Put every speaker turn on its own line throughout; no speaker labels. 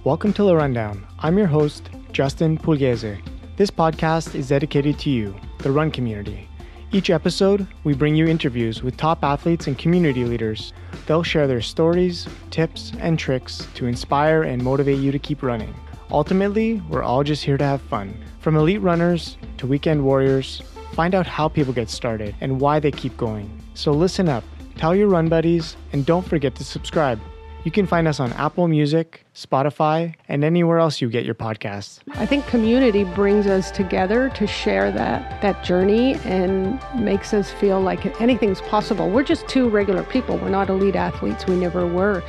Welcome to The Rundown. I'm your host, Justin Pugliese. This podcast is dedicated to you, the run community. Each episode, we bring you interviews with top athletes and community leaders. They'll share their stories, tips, and tricks to inspire and motivate you to keep running. Ultimately, we're all just here to have fun. From elite runners to weekend warriors, find out how people get started and why they keep going. So listen up, tell your run buddies, and don't forget to subscribe. You can find us on Apple Music, Spotify, and anywhere else you get your podcasts.
I think community brings us together to share that journey and makes us feel like anything's possible. We're just two regular people. We're not elite athletes. We never were.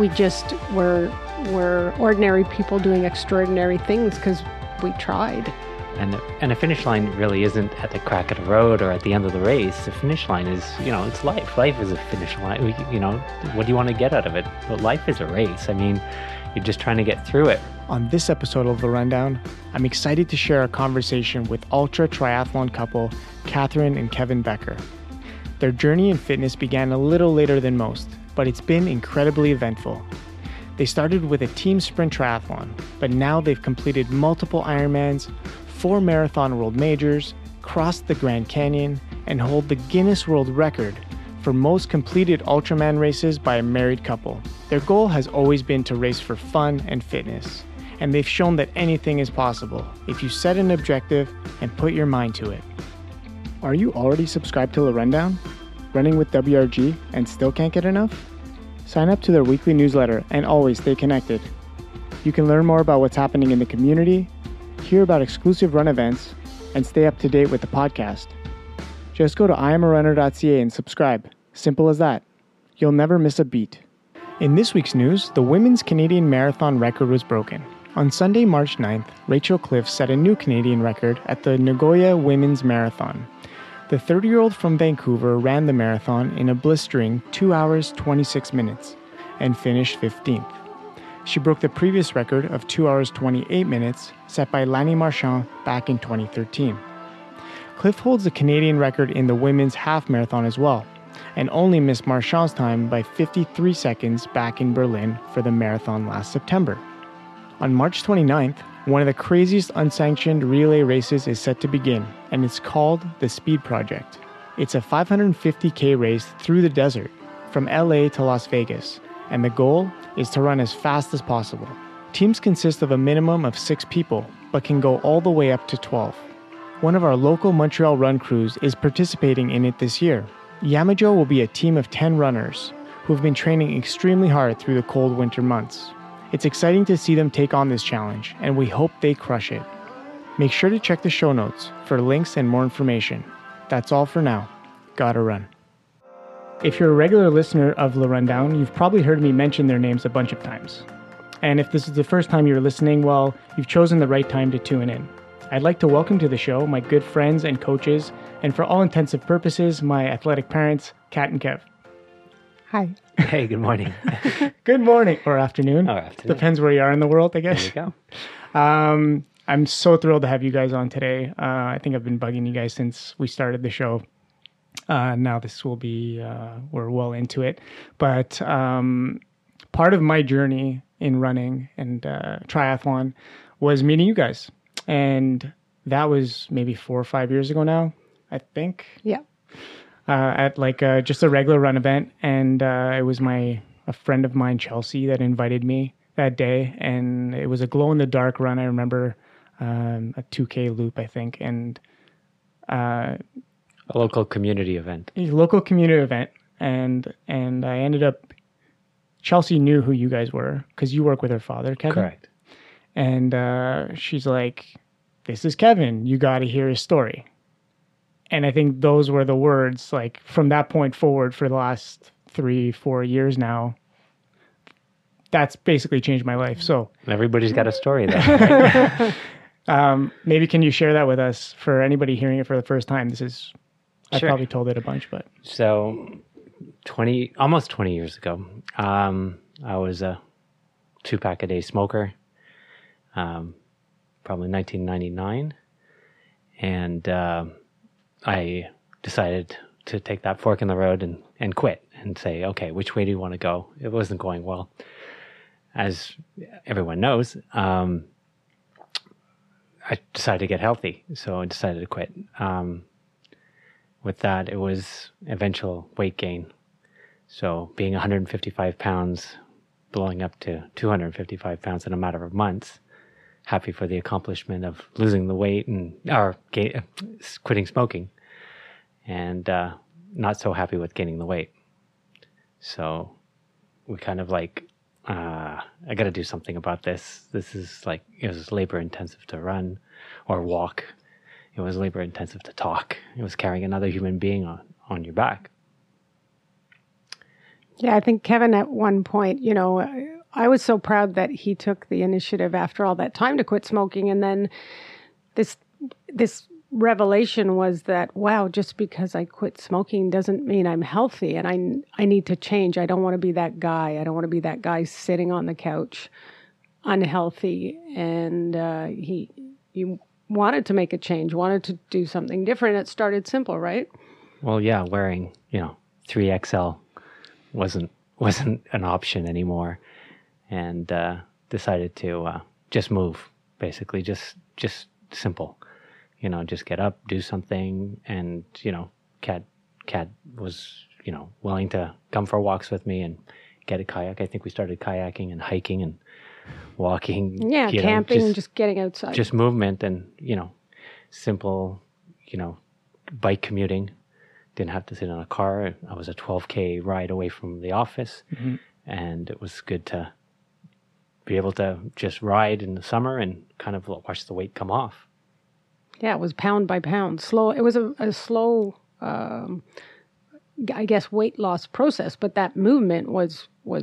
We're ordinary people doing extraordinary things because we tried.
And the finish line really isn't at the crack of the road or at the end of the race. The finish line is, it's life. Life is a finish line. What do you want to get out of it? Well, life is a race. I mean, you're just trying to get through it.
On this episode of The Rundown, I'm excited to share a conversation with ultra triathlon couple Catherine and Kevin Becker. Their journey in fitness began a little later than most, but it's been incredibly eventful. They started with a team sprint triathlon, but now they've completed multiple Ironmans, 4 marathon world majors, crossed the Grand Canyon, and hold the Guinness World Record for most completed Ultraman races by a married couple. Their goal has always been to race for fun and fitness, and they've shown that anything is possible if you set an objective and put your mind to it. Are you already subscribed to The Rundown? Running with WRG and still can't get enough? Sign up to their weekly newsletter and always stay connected. You can learn more about what's happening in the community, hear about exclusive run events, and stay up to date with the podcast. Just go to iamarunner.ca and subscribe. Simple as that. You'll never miss a beat. In this week's news, the women's Canadian marathon record was broken. On Sunday, March 9th, Rachel Cliff set a new Canadian record at the Nagoya Women's Marathon. The 30-year-old from Vancouver ran the marathon in a blistering 2 hours, 26 minutes and finished 15th. She broke the previous record of 2 hours 28 minutes set by Lanny Marchand back in 2013. Cliff holds the Canadian record in the women's half marathon as well, and only missed Marchand's time by 53 seconds back in Berlin for the marathon last September. On March 29th, one of the craziest unsanctioned relay races is set to begin, and it's called the Speed Project. It's a 550K race through the desert from LA to Las Vegas, and the goal is to run as fast as possible. Teams consist of a minimum of 6 people, but can go all the way up to 12. One of our local Montreal run crews is participating in it this year. Yamajo will be a team of 10 runners who have been training extremely hard through the cold winter months. It's exciting to see them take on this challenge, and we hope they crush it. Make sure to check the show notes for links and more information. That's all for now. Gotta run. If you're a regular listener of The Rundown, you've probably heard me mention their names a bunch of times. And if this is the first time you're listening, well, you've chosen the right time to tune in. I'd like to welcome to the show my good friends and coaches, and for all intents and purposes, my athletic parents, Kat and Kev.
Hi.
Hey, good morning.
Good morning, or afternoon.
Or afternoon.
Depends where you are in the world, I guess.
There you go.
I'm so thrilled to have you guys on today. I think I've been bugging you guys since we started the show. Now this will be, we're well into it. But part of my journey in running and triathlon was meeting you guys. And that was maybe 4 or 5 years ago now, I think.
Yeah.
At like just a regular run event. And it was a friend of mine, Chelsea, that invited me that day. And it was a glow-in-the-dark run. I remember a 2K loop, I think. And
A local community event.
a local community event. And I ended up, Chelsea knew who you guys were because you work with her father, Kevin.
Correct.
And she's like, this is Kevin. You got to hear his story. And I think those were the words, like from that point forward for the last 3-4 years now, that's basically changed my life. So
Everybody's got a story there. Right?
Maybe can you share that with us for anybody hearing it for the first time? I've
Sure.
probably told it a bunch, but.
So almost 20 years ago, I was a 2-pack a day smoker, probably 1999. And I decided to take that fork in the road and quit and say, okay, which way do you want to go? It wasn't going well. as everyone knows, I decided to get healthy. So I decided to quit. With that, it was eventual weight gain. So being 155 pounds, blowing up to 255 pounds in a matter of months, happy for the accomplishment of losing the weight and quitting smoking, and not so happy with gaining the weight. So we kind of like, I got to do something about this. This is like, it was labor intensive to run or walk. It was labor intensive to talk. It was carrying another human being on your back.
Yeah, I think Kevin at one point, I was so proud that he took the initiative after all that time to quit smoking. And then this revelation was that, wow, just because I quit smoking doesn't mean I'm healthy, and I need to change. I don't want to be that guy. I don't want to be that guy sitting on the couch unhealthy. And he wanted to make a change, wanted to do something different. It started simple, right?
Well, yeah, wearing, 3XL wasn't an option anymore, and decided to just move, basically, just simple, just get up, do something, and Kat was willing to come for walks with me and get a kayak. I think we started kayaking and hiking and walking.
Yeah, camping and just getting outside.
Just movement and simple, bike commuting. Didn't have to sit in a car. I was a 12K ride away from the office, and it was good to be able to just ride in the summer and kind of watch the weight come off.
Yeah, it was pound by pound, slow. It was a slow, I guess, weight loss process, but that movement was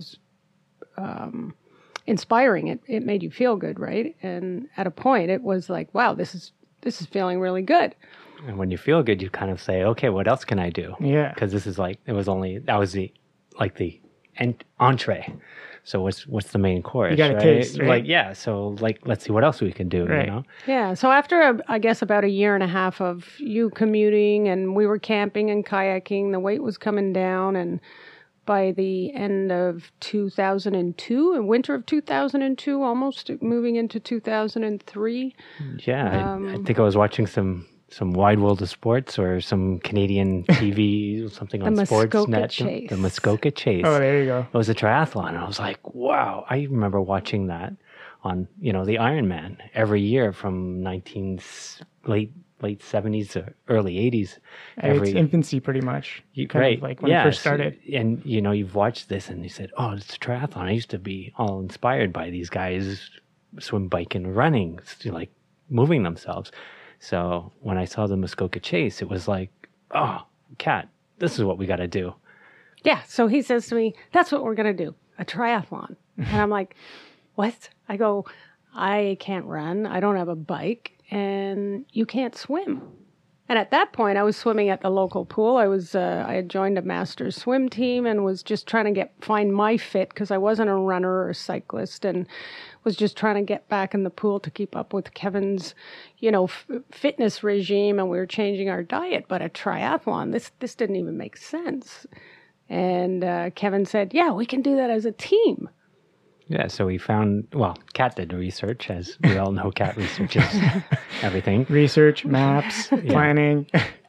inspiring. It made you feel good, right? And at a point, it was like, wow, this is feeling really good.
And when you feel good, you kind of say, okay, what else can I do?
Yeah.
Because this is that was the entree. So what's the main course?
You got to taste, right?
So let's see what else we can do,
right.
Yeah. So after, I guess, about a year and a half of you commuting, and we were camping and kayaking, the weight was coming down, and by the end of 2002, in winter of 2002, almost moving into 2003.
Yeah, I think I was watching some Wide World of Sports or some Canadian TV, something on Sportsnet. The Muskoka Chase.
Oh, there you go.
It was a triathlon. And I was like, wow. I remember watching that on, the Ironman every year from late 70s to early 80s.
It's infancy pretty much.
Right.
Like when it first started.
And, you've watched this and you said, oh, it's a triathlon. I used to be all inspired by these guys swim, bike, and running, like moving themselves. So when I saw the Muskoka Chase, it was like, oh, Kat, this is what we got to do.
Yeah. So he says to me, that's what we're going to do, a triathlon. And I'm like, what? I go, I can't run. I don't have a bike. And you can't swim. And at that point, I was swimming at the local pool. I had joined a master's swim team and was just trying to find my fit, because I wasn't a runner or a cyclist, and was just trying to get back in the pool to keep up with Kevin's, fitness regime. And we were changing our diet. But a triathlon, this didn't even make sense. And Kevin said, yeah, we can do that as a team.
Yeah, so we found, Kat did research, as we all know. Kat researches everything.
Research, maps, planning.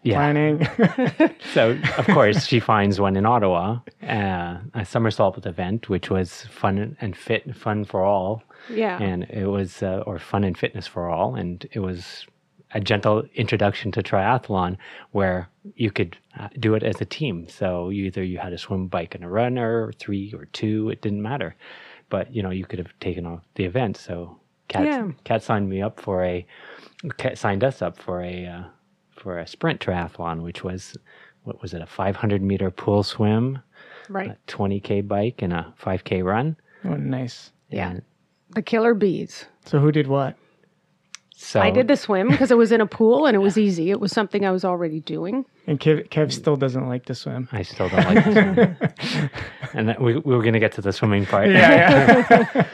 So, of course, she finds one in Ottawa, a Somersault event, which was fun for all.
Yeah.
And it was, or fun and fitness for all. And it was a gentle introduction to triathlon where you could do it as a team. So you had a swim, bike, and a runner, or 3 or 2, it didn't matter. But, you could have taken off the event. So Kat signed us up for a sprint triathlon, which was, what was it, a 500-meter pool swim,
right,
a 20K bike, and a 5K run.
Oh, nice.
Yeah. The killer bees.
So who did what?
So
I did the swim because it was in a pool and it was easy. It was something I was already doing.
And Kev still doesn't like to swim.
I still don't like to swim. And we were going to get to the swimming part.
Yeah.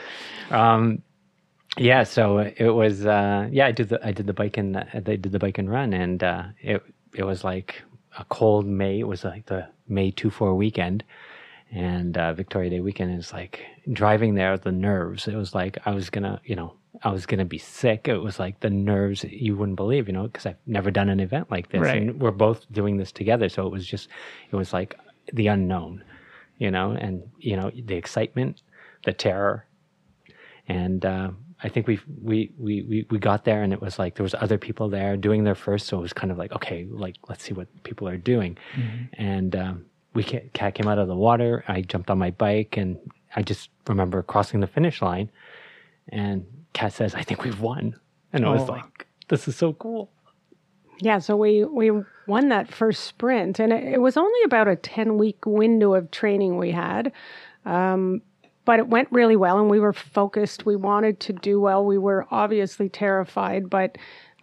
So it was, I did the bike and run, and it was like a cold May. It was like the May 2-4 weekend, and Victoria Day weekend. Is like, driving there, the nerves, it was like I was gonna be sick. It was like the nerves you wouldn't believe, because I've never done an event like this.
Right.
And we're both doing this together. So it was like the unknown, and, the excitement, the terror. And I think we got there, and it was like there was other people there doing their first. So it was kind of like, okay, like, let's see what people are doing. And Kat came out of the water. I jumped on my bike, and I just remember crossing the finish line, and Kat says, I think we've won. And it was like, this is so cool.
Yeah, so we won that first sprint, and it was only about a 10-week window of training we had, but it went really well, and we were focused. We wanted to do well. We were obviously terrified, but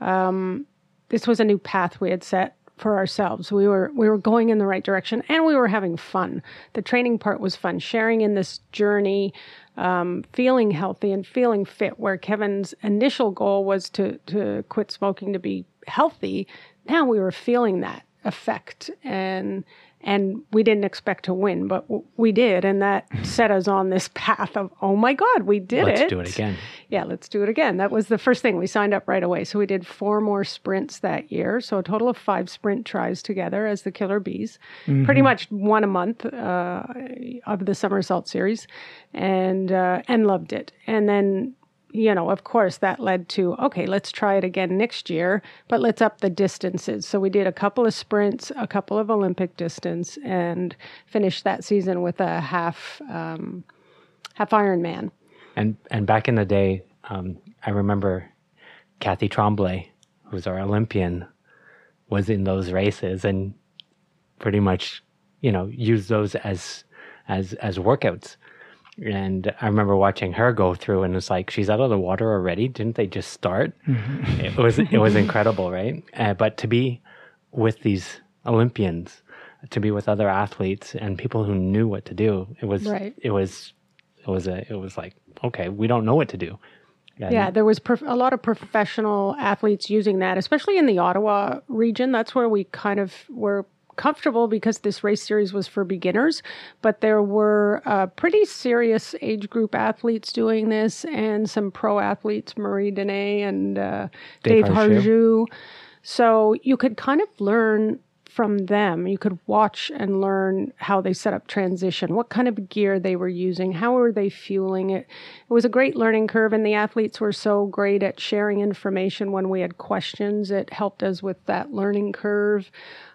this was a new path we had set for ourselves. We were going in the right direction, and we were having fun. The training part was fun, sharing in this journey, feeling healthy and feeling fit, where Kevin's initial goal was to quit smoking to be healthy. Now we were feeling that effect, and we didn't expect to win, but we did, and that set us on this path of, oh my God, we did it.
Let's do it again.
Yeah, let's do it again. That was the first thing. We signed up right away. So we did 4 more sprints that year. So a total of 5 sprint tries together as the Killer Bees. Pretty much 1 a month of the Summer Assault series, and loved it. And then, of course, that led to, okay, let's try it again next year, but let's up the distances. So we did a couple of sprints, a couple of Olympic distance, and finished that season with a half Ironman.
And back in the day, I remember Kathy Tremblay, who's our Olympian, was in those races and pretty much, used those as workouts. And I remember watching her go through, and it's like, she's out of the water already. Didn't they just start? It was incredible, right? But to be with these Olympians, to be with other athletes and people who knew what to do, it was like, okay, we don't know what to do.
Yeah, there was a lot of professional athletes using that, especially in the Ottawa region. That's where we kind of were comfortable, because this race series was for beginners, but there were pretty serious age group athletes doing this, and some pro athletes, Marie Dene and Dave Harju. So you could kind of learn from them. You could watch and learn how they set up transition, what kind of gear they were using, how were they fueling it. It was a great learning curve, and the athletes were so great at sharing information when we had questions. It helped us with that learning curve.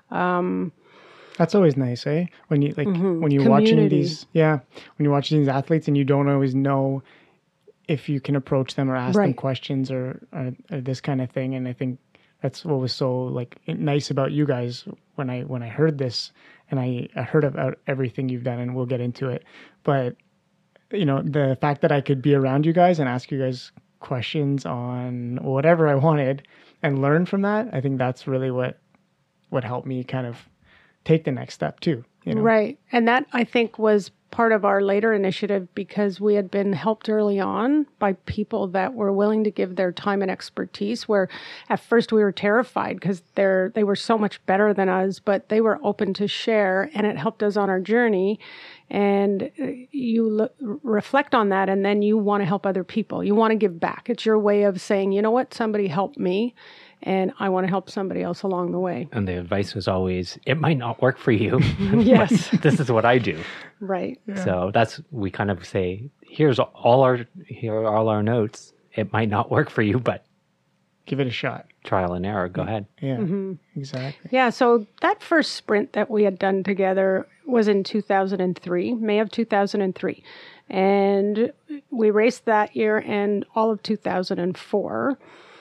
That's always nice, eh? When you when you're watching these, when you're watching these athletes and you don't always know if you can approach them or ask them questions or this kind of thing. And I think that's what was so nice about you guys when I heard this, and I heard about everything you've done, and we'll get into it. But the fact that I could be around you guys and ask you guys questions on whatever I wanted and learn from that, I think that's really what helped me kind of take the next step too.
Right. And that, I think, was part of our later initiative, because we had been helped early on by people that were willing to give their time and expertise, where at first we were terrified because they were so much better than us, but they were open to share, and it helped us on our journey. And you reflect on that, and then you want to help other people. You want to give back. It's your way of saying, you know what, somebody helped me, and I want to help somebody else along the way.
And the advice was always, it might not work for you.
Yes.
This is what I do.
Right.
Yeah.
So we kind of say, here are all our notes. It might not work for you, but
give it a shot.
Trial and error. Go ahead.
Yeah, exactly.
Yeah. So that first sprint that we had done together was in 2003, May of 2003. And we raced that year and all of 2004.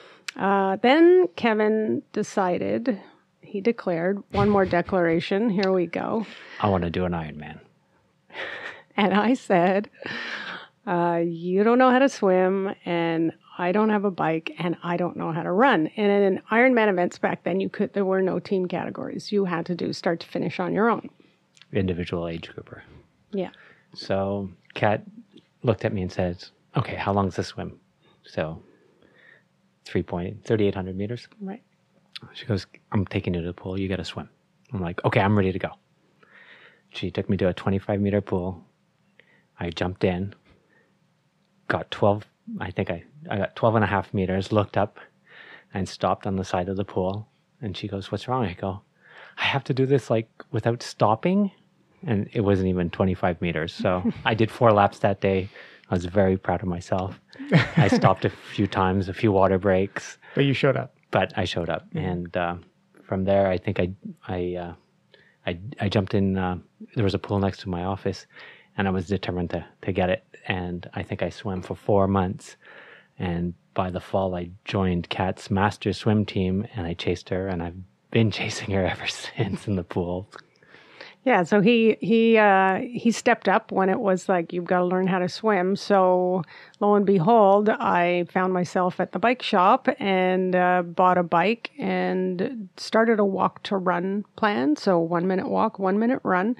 Then Kevin decided, he declared one more declaration. Here we go.
I want to do an Ironman.
And I said, you don't know how to swim, and I don't have a bike, and I don't know how to run. And in Ironman events back then, there were no team categories. You had to do start to finish on your own.
Individual age grouper.
Yeah.
So Kat looked at me and says, okay, how long is the swim? So 3,800 meters.
Right.
She goes, I'm taking you to the pool. You got to swim. I'm like, okay, I'm ready to go. She took me to a 25-meter pool. I jumped in. got 12, I think I got 12 and a half meters, looked up and stopped on the side of the pool. And she goes, "What's wrong?" I go, "I have to do this like without stopping." And it wasn't even 25 meters. So I did 4 laps that day. I was very proud of myself. I stopped a few times, a few water breaks.
But you showed up.
But I showed up. And from there, I think I jumped in. There was a pool next to my office, and I was determined to get it. And I think I swam for 4 months. And by the fall, I joined Kat's master swim team, and I chased her, and I've been chasing her ever since in the pool.
Yeah, so he stepped up when it was like, you've got to learn how to swim. So lo and behold, I found myself at the bike shop and bought a bike and started a walk to run plan. So 1 minute walk, 1 minute run.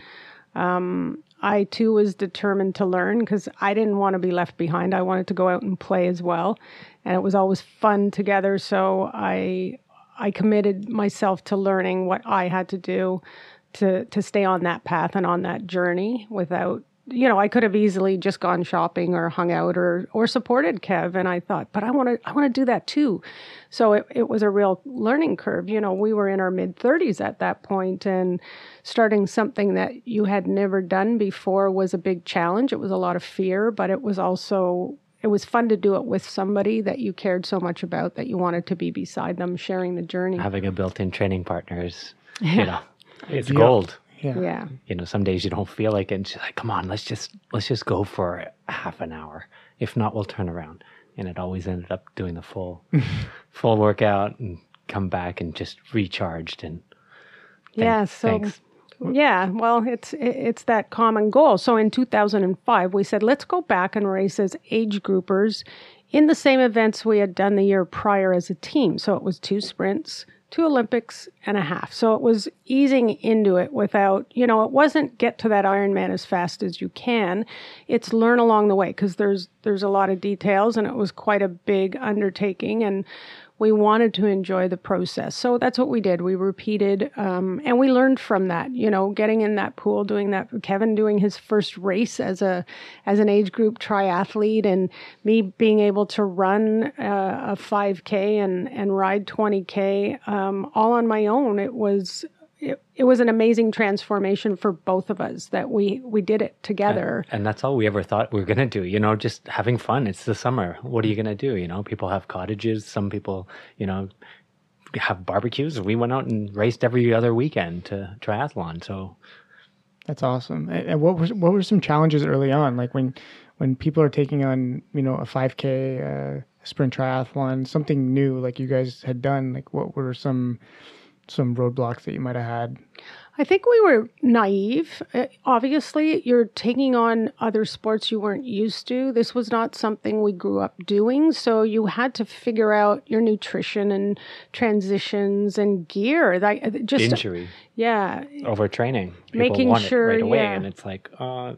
I too was determined to learn because I didn't want to be left behind. I wanted to go out and play as well. And it was always fun together. So I committed myself to learning what I had to do to stay on that path and on that journey without, I could have easily just gone shopping or hung out or supported Kev. And I thought, but I want to do that too. So it was a real learning curve. We were in our mid-30s at that point, and starting something that you had never done before was a big challenge. It was a lot of fear, but it was fun to do it with somebody that you cared so much about that you wanted to be beside them, sharing the journey.
Having a built-in training partner is, it's gold.
Yeah.
Some days you don't feel like it. And she's like, "Come on, let's just go for half an hour. If not, we'll turn around." And it always ended up doing the full workout and come back and just recharged. And thanks.
Yeah, well, it's that common goal. So in 2005, we said, let's go back and race as age groupers in the same events we had done the year prior as a team. So it was 2 sprints, 2 Olympics, and a half. So it was easing into it without, it wasn't get to that Ironman as fast as you can. It's learn along the way because there's a lot of details, and it was quite a big undertaking, and we wanted to enjoy the process. So that's what we did. We repeated, and we learned from that, getting in that pool, doing that, Kevin doing his first race as an age group triathlete, and me being able to run a 5K and ride 20K all on my own. It was an amazing transformation for both of us that we did it together.
And that's all we ever thought we were going to do, just having fun. It's the summer. What are you going to do? People have cottages. Some people, have barbecues. We went out and raced every other weekend to triathlon. So
that's awesome. And what were some challenges early on? Like when people are taking on, a 5K, sprint triathlon, something new like you guys had done, like what were some roadblocks that you might have had?
I think we were naive. Obviously, you're taking on other sports you weren't used to. This was not something we grew up doing. So you had to figure out your nutrition and transitions and gear.
Injury.
Yeah.
Overtraining. People
making
want
sure,
it right away.
Yeah.
And it's like,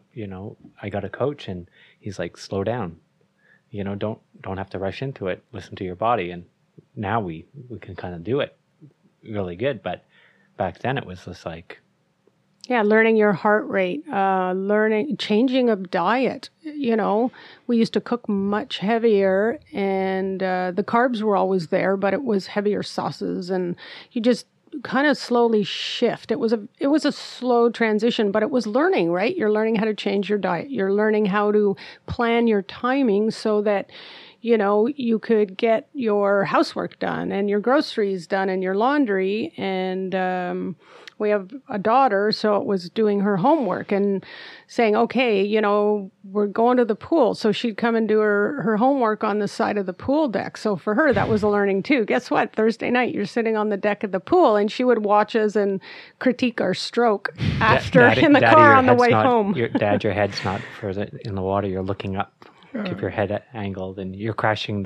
I got a coach and he's like, slow down. Don't have to rush into it. Listen to your body. And now we can kind of do it really good, but back then it was just like
learning your heart rate, changing of diet. We used to cook much heavier, and the carbs were always there, but it was heavier sauces, and you just kind of slowly shift. It was a slow transition, but it was learning, right? You're learning how to change your diet. You're learning how to plan your timing so that you could get your housework done and your groceries done and your laundry. And we have a daughter, so it was doing her homework and saying, okay, we're going to the pool. So she'd come and do her homework on the side of the pool deck. So for her, that was a learning too. Guess what? Thursday night, you're sitting on the deck of the pool, and she would watch us and critique our stroke after in the car on the way home.
Your head's not in the water. You're looking up. Keep your head angled, and you're crashing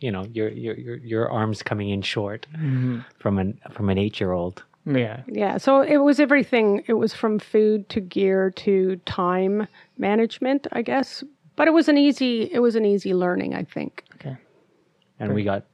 your arms coming in short from an 8-year-old.
Yeah. So it was everything. It was from food to gear to time management, I guess. But it was an easy learning, I think.
Okay.
And we got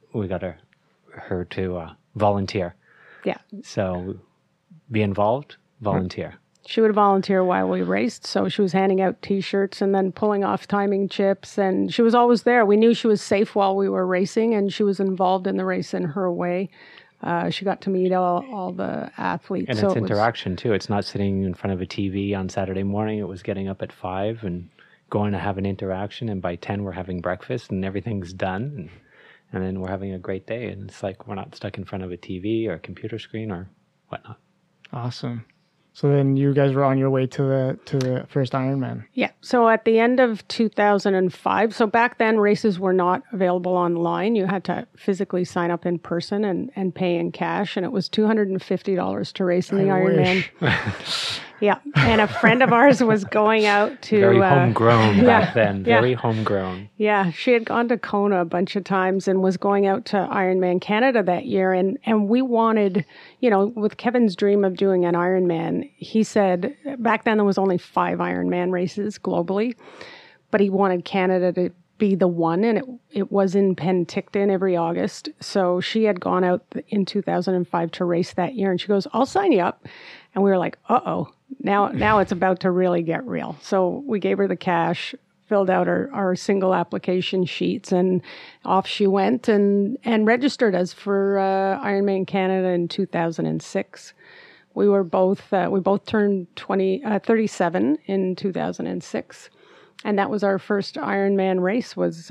her to volunteer.
Yeah.
So be involved, volunteer.
She would volunteer while we raced. So she was handing out T-shirts and then pulling off timing chips. And she was always there. We knew she was safe while we were racing, and she was involved in the race in her way. She got to meet all the athletes.
And it's interaction, too. It's not sitting in front of a TV on Saturday morning. It was getting up at 5 and going to have an interaction. And by 10, we're having breakfast and everything's done. And then we're having a great day. And it's like we're not stuck in front of a TV or a computer screen or whatnot.
Awesome. So then you guys were on your way to the first Ironman.
Yeah. So at the end of 2005, so back then races were not available online. You had to physically sign up in person and pay in cash. And it was $250 to race in the Ironman. Yeah. And a friend of ours was going out to...
Very homegrown back then. Very homegrown.
Yeah. She had gone to Kona a bunch of times and was going out to Ironman Canada that year. And we wanted, with Kevin's dream of doing an Ironman, he said, back then there was only 5 Ironman races globally, but he wanted Canada to be the one, and it was in Penticton every August. So she had gone out in 2005 to race that year, and she goes, I'll sign you up. And we were like, uh-oh, now it's about to really get real. So we gave her the cash, filled out our single application sheets, and off she went and registered us for Ironman Canada in 2006. We both turned 37 in 2006. And that was our first Ironman race was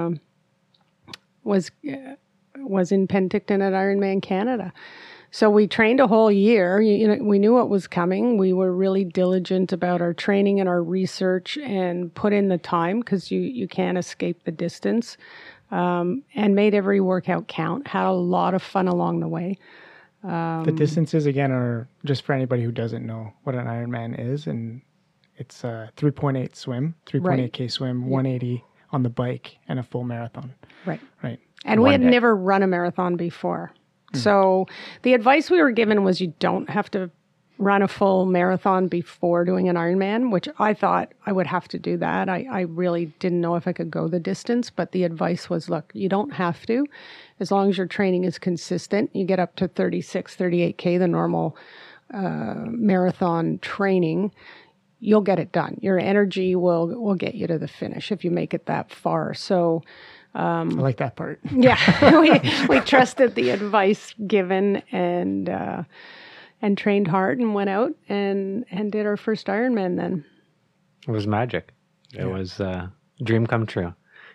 in Penticton at Ironman Canada. So we trained a whole year. We knew what was coming. We were really diligent about our training and our research and put in the time because you can't escape the distance, and made every workout count. Had a lot of fun along the way.
The distances, again, are just for anybody who doesn't know what an Ironman is. And it's 3.8 swim, 3.8K swim, 180 on the bike, and a full marathon. Right.
And we had never run a marathon before. So the advice we were given was you don't have to run a full marathon before doing an Ironman, which I thought I would have to do that. I really didn't know if I could go the distance, but the advice was, look, you don't have to. As long as your training is consistent, you get up to 36, 38K, the normal marathon training, you'll get it done. Your energy will get you to the finish if you make it that far. So
I like that part.
Yeah, we trusted the advice given and trained hard and went out and did our first Ironman then.
It was magic. It was a dream come true.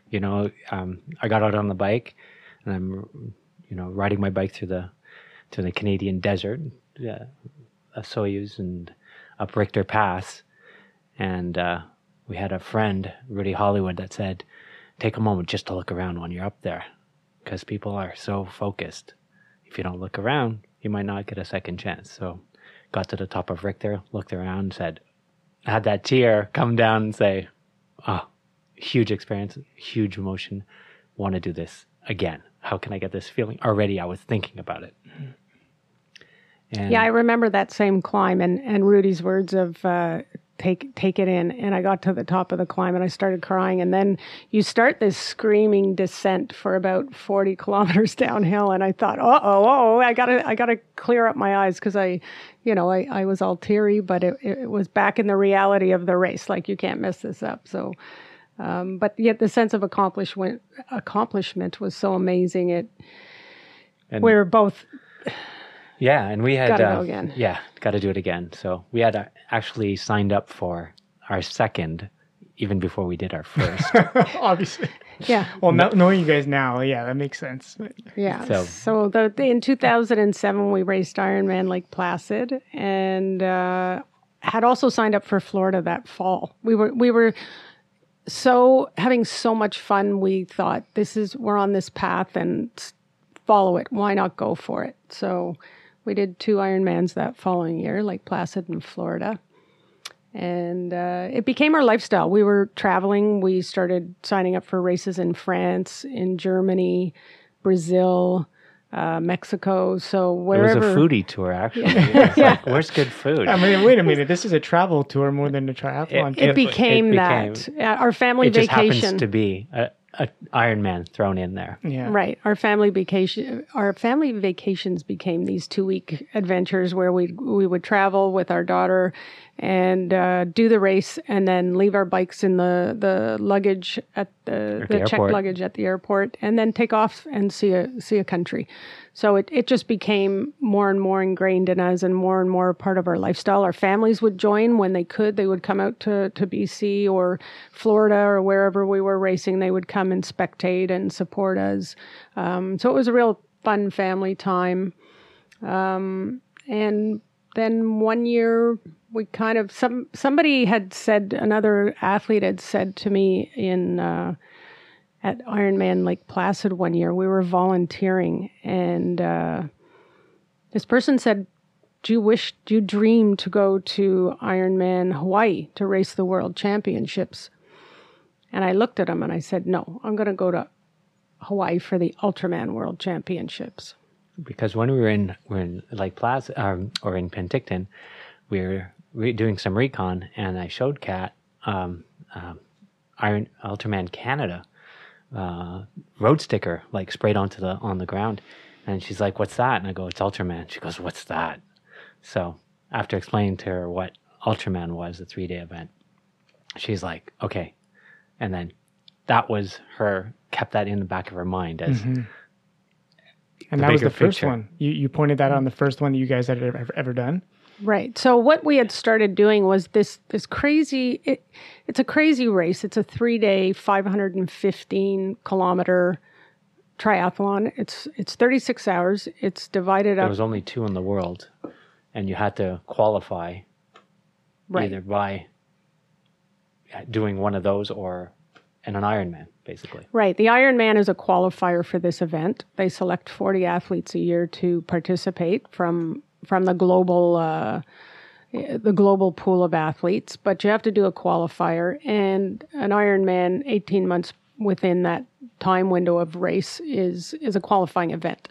I got out on the bike and I'm, riding my bike through the Canadian desert, a Soyuz and up Richter Pass. And we had a friend, Rudy Hollywood, that said, take a moment just to look around when you're up there because people are so focused. If you don't look around, you might not get a second chance. So got to the top of Richter, looked around, I had that tear come down and say, oh, huge experience, huge emotion. Want to do this again. How can I get this feeling? Already I was thinking about it. And
I remember that same climb and Rudy's words of take it in. And I got to the top of the climb and I started crying. And then you start this screaming descent for about 40 kilometers downhill. And I thought, I gotta clear up my eyes because I was all teary, but it was back in the reality of the race. Like, you can't mess this up. So, but yet the sense of accomplishment was so amazing. We were both...
Yeah, and we had...
Gotta go again.
Yeah, got to do it again. So we had actually signed up for our second, even before we did our first.
Obviously.
Yeah.
Well, knowing you guys now, that makes sense.
Yeah. So in 2007, we raced Ironman Lake Placid and had also signed up for Florida that fall. We were having so much fun. We thought, we're on this path and follow it. Why not go for it? So we did 2 Ironmans that following year, Lake Placid and Florida. And it became our lifestyle. We were traveling. We started signing up for races in France, in Germany, Brazil, Mexico. So wherever.
It was a foodie tour, actually. Yeah. Like, where's good food?
I mean, wait a minute. This is a travel tour more than a triathlon tour.
It became that. Our family vacation.
It just happens to be a Ironman thrown in there.
Yeah.
Right. Our family vacations became these 2-week adventures where we would travel with our daughter and do the race, and then leave our bikes in the luggage at the checked
airport.
luggage at the airport, and then take off and see a country. So it just became more and more ingrained in us, and more a part of our lifestyle. Our families would join when they could. They would come out to BC or Florida or wherever we were racing. They would come and spectate and support us. So it was a real fun family time. And then one year we kind of, somebody had said, another athlete had said to me at Ironman Lake Placid one year, we were volunteering, and this person said, do you dream to go to Ironman Hawaii to race the World Championships? And I looked at him and I said, no, I'm going to go to Hawaii for the Ultraman World Championships.
Because when we were in Lake Placid or in Penticton, we were doing some recon, and I showed Kat Ultraman Canada road sticker like sprayed on the ground, and she's like, "What's that?" And I go, "It's Ultraman." She goes, "What's that?" So after explaining to her what Ultraman was, the 3-day event, she's like, "Okay," and then that was kept that in the back of her mind as.
Mm-hmm. And that was the first
picture.
one. You pointed that on the first one that you guys had ever done?
Right. So what we had started doing was this crazy, it's a crazy race. It's a 3-day, 515-kilometer triathlon. It's 36 hours. It's divided up.
There was only 2 in the world, and you had to qualify either by doing one of those or in an Ironman, basically.
Right. The Ironman is a qualifier for this event. They select 40 athletes a year to participate from the global pool of athletes, but you have to do a qualifier, and an Ironman 18 months within that time window of race is a qualifying event.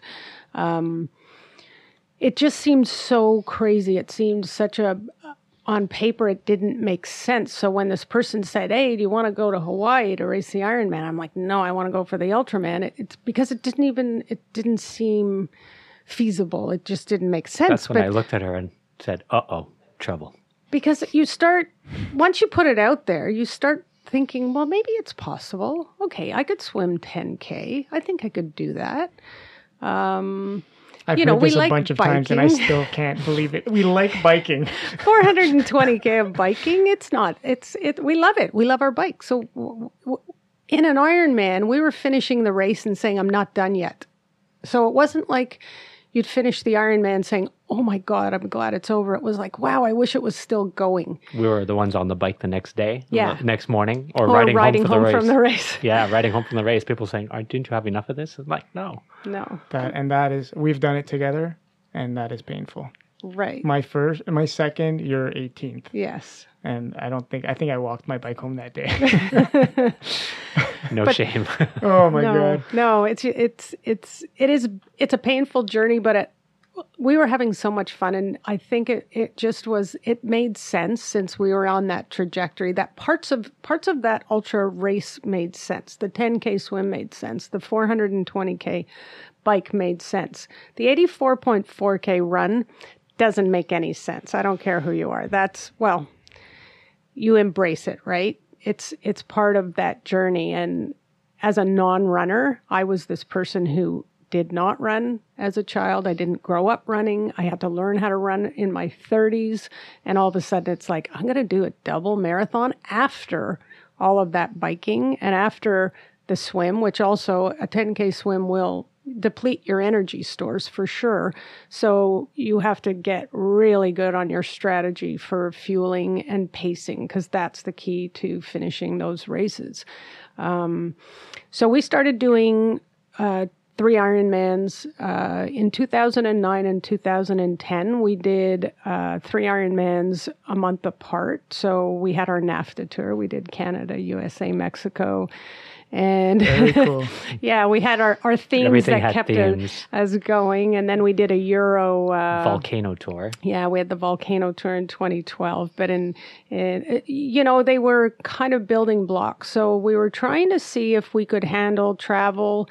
It just seemed so crazy. It seemed on paper, it didn't make sense. So when this person said, "Hey, do you want to go to Hawaii to race the Ironman?" I'm like, "No, I want to go for the Ultraman." It's because it didn't seem feasible. It just didn't make sense.
That's when I looked at her and said, "Uh-oh, trouble." Because
once you put it out there, you start thinking, well, maybe it's possible. Okay, I could swim 10K. I think I could do that.
I've heard this a bunch of times, and I still can't believe it. We like biking.
420K of biking. We love it. We love our bike. So in an Ironman, we were finishing the race and saying, "I'm not done yet." So it wasn't like you'd finish the Ironman saying, "Oh my God, I'm glad it's over." It was like, "Wow, I wish it was still going."
We were the ones on the bike the next day,
Yeah.
next morning, or riding home
from the race.
Yeah, riding home from the race. People saying, "Didn't you have enough of this?" I'm like, no.
That is, we've done it together, and that is painful.
Right.
My second, your 18th.
Yes.
And I think I walked my bike home that day.
No shame.
Oh my God.
No, it's a painful journey, but we were having so much fun, and I think it made sense since we were on that trajectory. That parts of that ultra race made sense. The 10K swim made sense. The 420K bike made sense. The 84.4K run doesn't make any sense. I don't care who you are. You embrace it, right? It's part of that journey. And as a non-runner, I was this person who did not run as a child. I didn't grow up running. I had to learn how to run in my 30s. And all of a sudden it's like, I'm going to do a double marathon after all of that biking and after the swim, which also a 10K swim will deplete your energy stores for sure. So you have to get really good on your strategy for fueling and pacing, because that's the key to finishing those races. So we started doing 3 Ironmans in 2009 and 2010. We did 3 Ironmans a month apart. So we had our NAFTA tour. We did Canada, USA, Mexico. And
very cool.
Yeah, we had our themes
Everything
that
had
kept
themes.
us going. And then we did a Euro
Volcano tour.
Yeah, we had the Volcano tour in 2012. But they were kind of building blocks. So we were trying to see if we could handle travel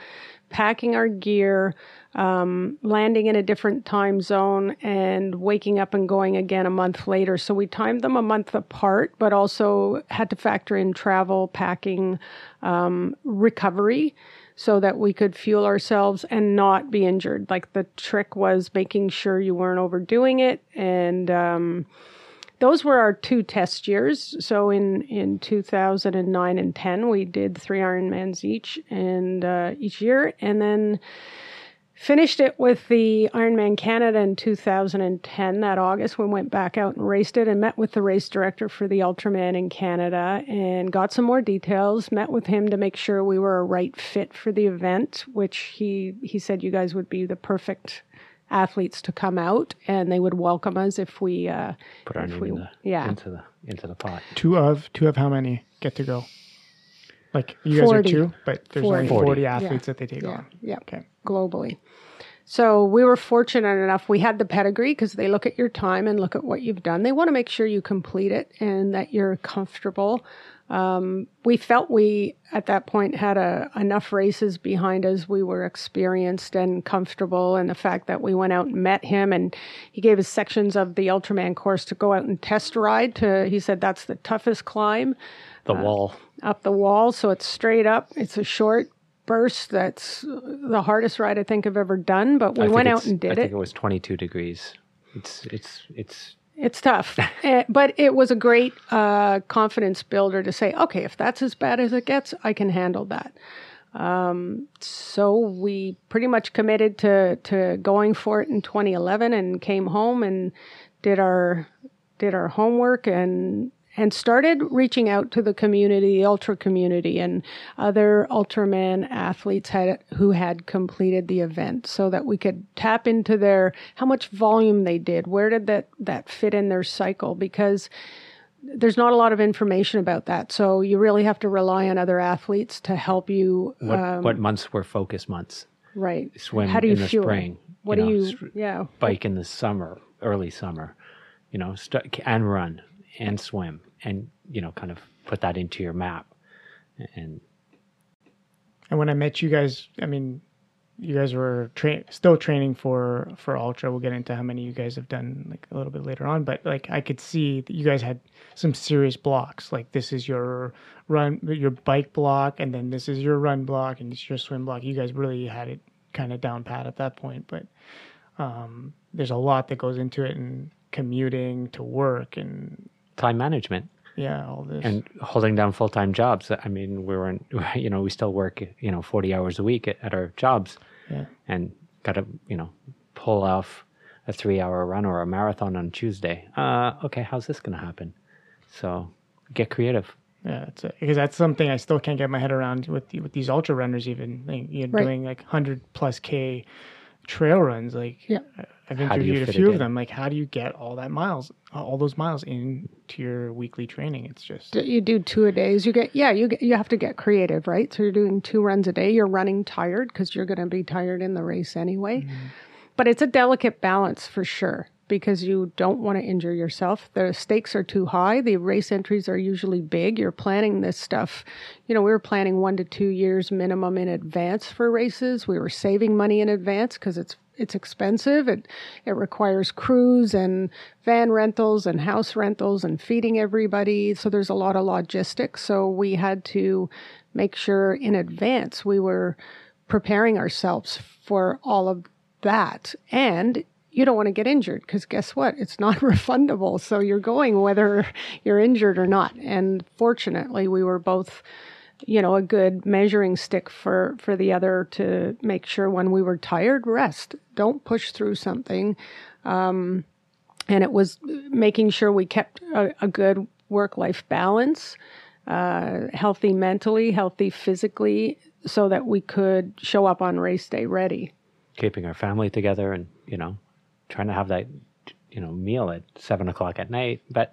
packing our gear, landing in a different time zone, and waking up and going again a month later. So we timed them a month apart, but also had to factor in travel, packing, recovery, so that we could fuel ourselves and not be injured. Like, the trick was making sure you weren't overdoing it. And those were our 2 test years. So in 2009 and 10, we did 3 Ironmans each year, and then finished it with the Ironman Canada in 2010. That August, we went back out and raced it and met with the race director for the Ultraman in Canada and got some more details, met with him to make sure we were a right fit for the event, which he said you guys would be the perfect athletes to come out, and they would welcome us if we
put our name into the pot.
Two of how many get to go? Like, you guys
40.
are 2, but there's
40.
only 40 athletes that they take on.
Yeah.
Okay.
Globally. So we were fortunate enough. We had the pedigree because they look at your time and look at what you've done. They want to make sure you complete it and that you're comfortable. We felt we, at that point, had enough races behind us. We were experienced and comfortable. And the fact that we went out and met him, and he gave us sections of the Ultraman course to go out and test ride. He said that's the toughest climb.
The wall.
Up the wall. So it's straight up. It's a short burst. That's the hardest ride I think I've ever done. But we went out and did it.
I think it was 22 degrees.
It's tough, but it was a great confidence builder to say, okay, if that's as bad as it gets, I can handle that. So we pretty much committed to going for it in 2011 and came home and did our homework and started reaching out to the community, the ultra community, and other Ultraman athletes who had completed the event, so that we could tap into how much volume they did, where did that fit in their cycle, because there's not a lot of information about that. So you really have to rely on other athletes to help you.
What months were focus months?
Right.
Swim
How do you
in the
fuel?
spring.
What do you? Yeah.
Bike in the summer, early summer. And run and swim, and kind of put that into your map. And
when I met you guys, I mean, you guys were still training for ultra. We'll get into how many you guys have done like a little bit later on, but like I could see that you guys had some serious blocks. Like, this is your bike block, and then this is your run block, and this is your swim block. You guys really had it kind of down pat at that point, but there's a lot that goes into it, and commuting to work and
time management.
Yeah, all this.
And holding down full-time jobs. I mean, we still work, 40 hours a week at our jobs.
Yeah. And
got to, pull off a 3-hour run or a marathon on Tuesday. Okay, how's this going to happen? So get creative.
Yeah, because that's something I still can't get my head around with these ultra runners, even doing like 100+ K trail runs. Like,
yeah.
I've interviewed a few of them. Like, how do you get all those miles into your weekly training? It's just,
you do 2 a days. You have to get creative, right? So you're doing 2 runs a day. You're running tired because you're going to be tired in the race anyway. Mm-hmm. But it's a delicate balance for sure, because you don't want to injure yourself. The stakes are too high. The race entries are usually big. You're planning this stuff. We were planning 1 to 2 years minimum in advance for races. We were saving money in advance because it's expensive. It requires crews and van rentals and house rentals and feeding everybody. So there's a lot of logistics. So we had to make sure in advance we were preparing ourselves for all of that. And you don't want to get injured, because guess what? It's not refundable. So you're going whether you're injured or not. And fortunately, we were both, a good measuring stick for the other to make sure when we were tired, rest. Don't push through something. And it was making sure we kept a good work-life balance, healthy mentally, healthy physically, so that we could show up on race day ready.
Keeping our family together and, trying to have that, meal at 7:00 at night, but,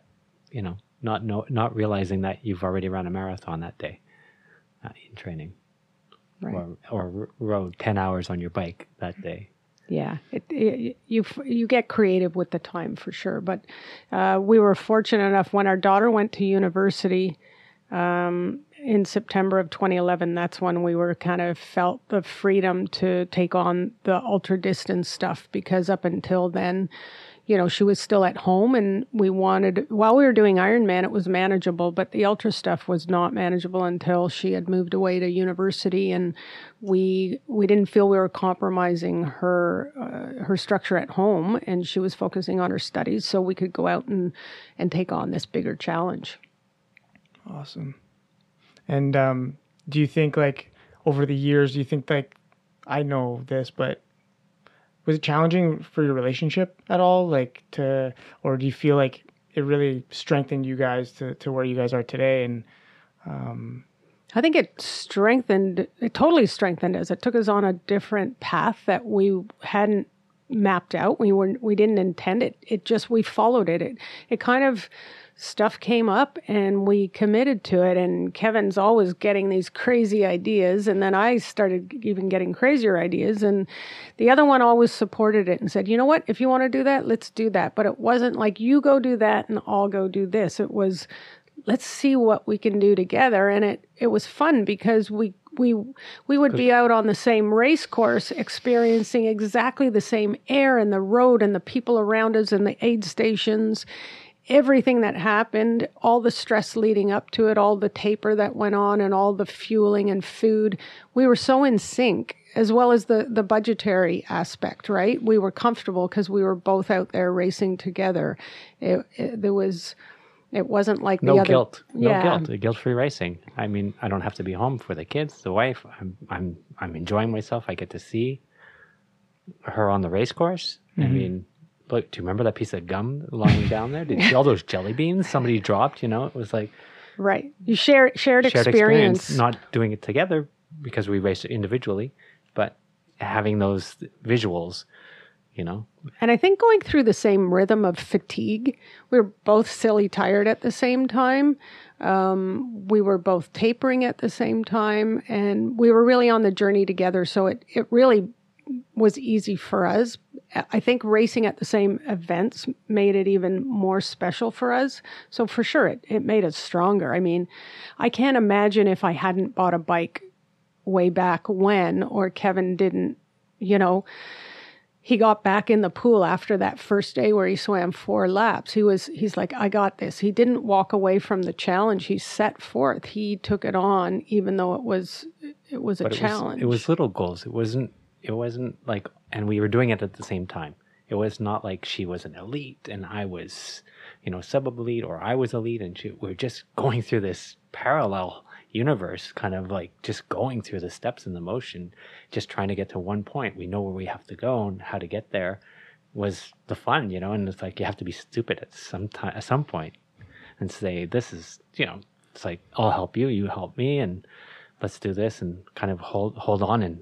not realizing that you've already run a marathon that day in training,
right.
or rode 10 hours on your bike that day.
Yeah, you get creative with the time for sure. But we were fortunate enough when our daughter went to university. in September of 2011, that's when we were kind of felt the freedom to take on the ultra distance stuff, because up until then, she was still at home, and while we were doing Ironman, it was manageable, but the ultra stuff was not manageable until she had moved away to university, and we didn't feel we were compromising her structure at home, and she was focusing on her studies, so we could go out and take on this bigger challenge.
Awesome. And do you think, like, over the years, I know this, but was it challenging for your relationship at all? Or do you feel like it really strengthened you guys to where you guys are today? And
I think it totally strengthened us. It took us on a different path that we hadn't mapped out. We didn't intend it. We followed it. It kind of, stuff came up and we committed to it, and Kevin's always getting these crazy ideas, and then I started even getting crazier ideas, and the other one always supported it and said, you know what, if you want to do that, let's do that. But it wasn't like, you go do that and I'll go do this. It was, let's see what we can do together. And it was fun because we would be out on the same race course, experiencing exactly the same air and the road and the people around us and the aid stations, everything that happened, all the stress leading up to it, all the taper that went on and all the fueling and food. We were so in sync, as well as the budgetary aspect, right? We were comfortable because we were both out there racing together. It wasn't like
no
the other.
Guilt. No
yeah.
guilt. Guilt-free racing. I mean, I don't have to be home for the kids, the wife. I'm enjoying myself. I get to see her on the race course.
Mm-hmm.
I mean, look, do you remember that piece of gum lying down there? Did you see all those jelly beans somebody dropped? It was like...
Right. You shared experience.
Not doing it together because we raced individually, but having those visuals, And
I think going through the same rhythm of fatigue, we were both silly tired at the same time. We were both tapering at the same time, and we were really on the journey together. So it really was easy for us. I think racing at the same events made it even more special for us. So for sure, it made us stronger. I mean, I can't imagine if I hadn't bought a bike way back when, or Kevin didn't, he got back in the pool after that first day where he swam 4 laps. He's like, I got this. He didn't walk away from the challenge. He set forth. He took it on, even though it was a challenge.
It was little goals. It wasn't like, and we were doing it at the same time. It was not like she was an elite and I was, sub-elite, or I was elite, and we were just going through this parallel universe, kind of like just going through the steps in the motion, just trying to get to one point. We know where we have to go and how to get there was the fun, and it's like you have to be stupid at some point and say, this is, it's like, I'll help you, you help me, and let's do this, and kind of hold on and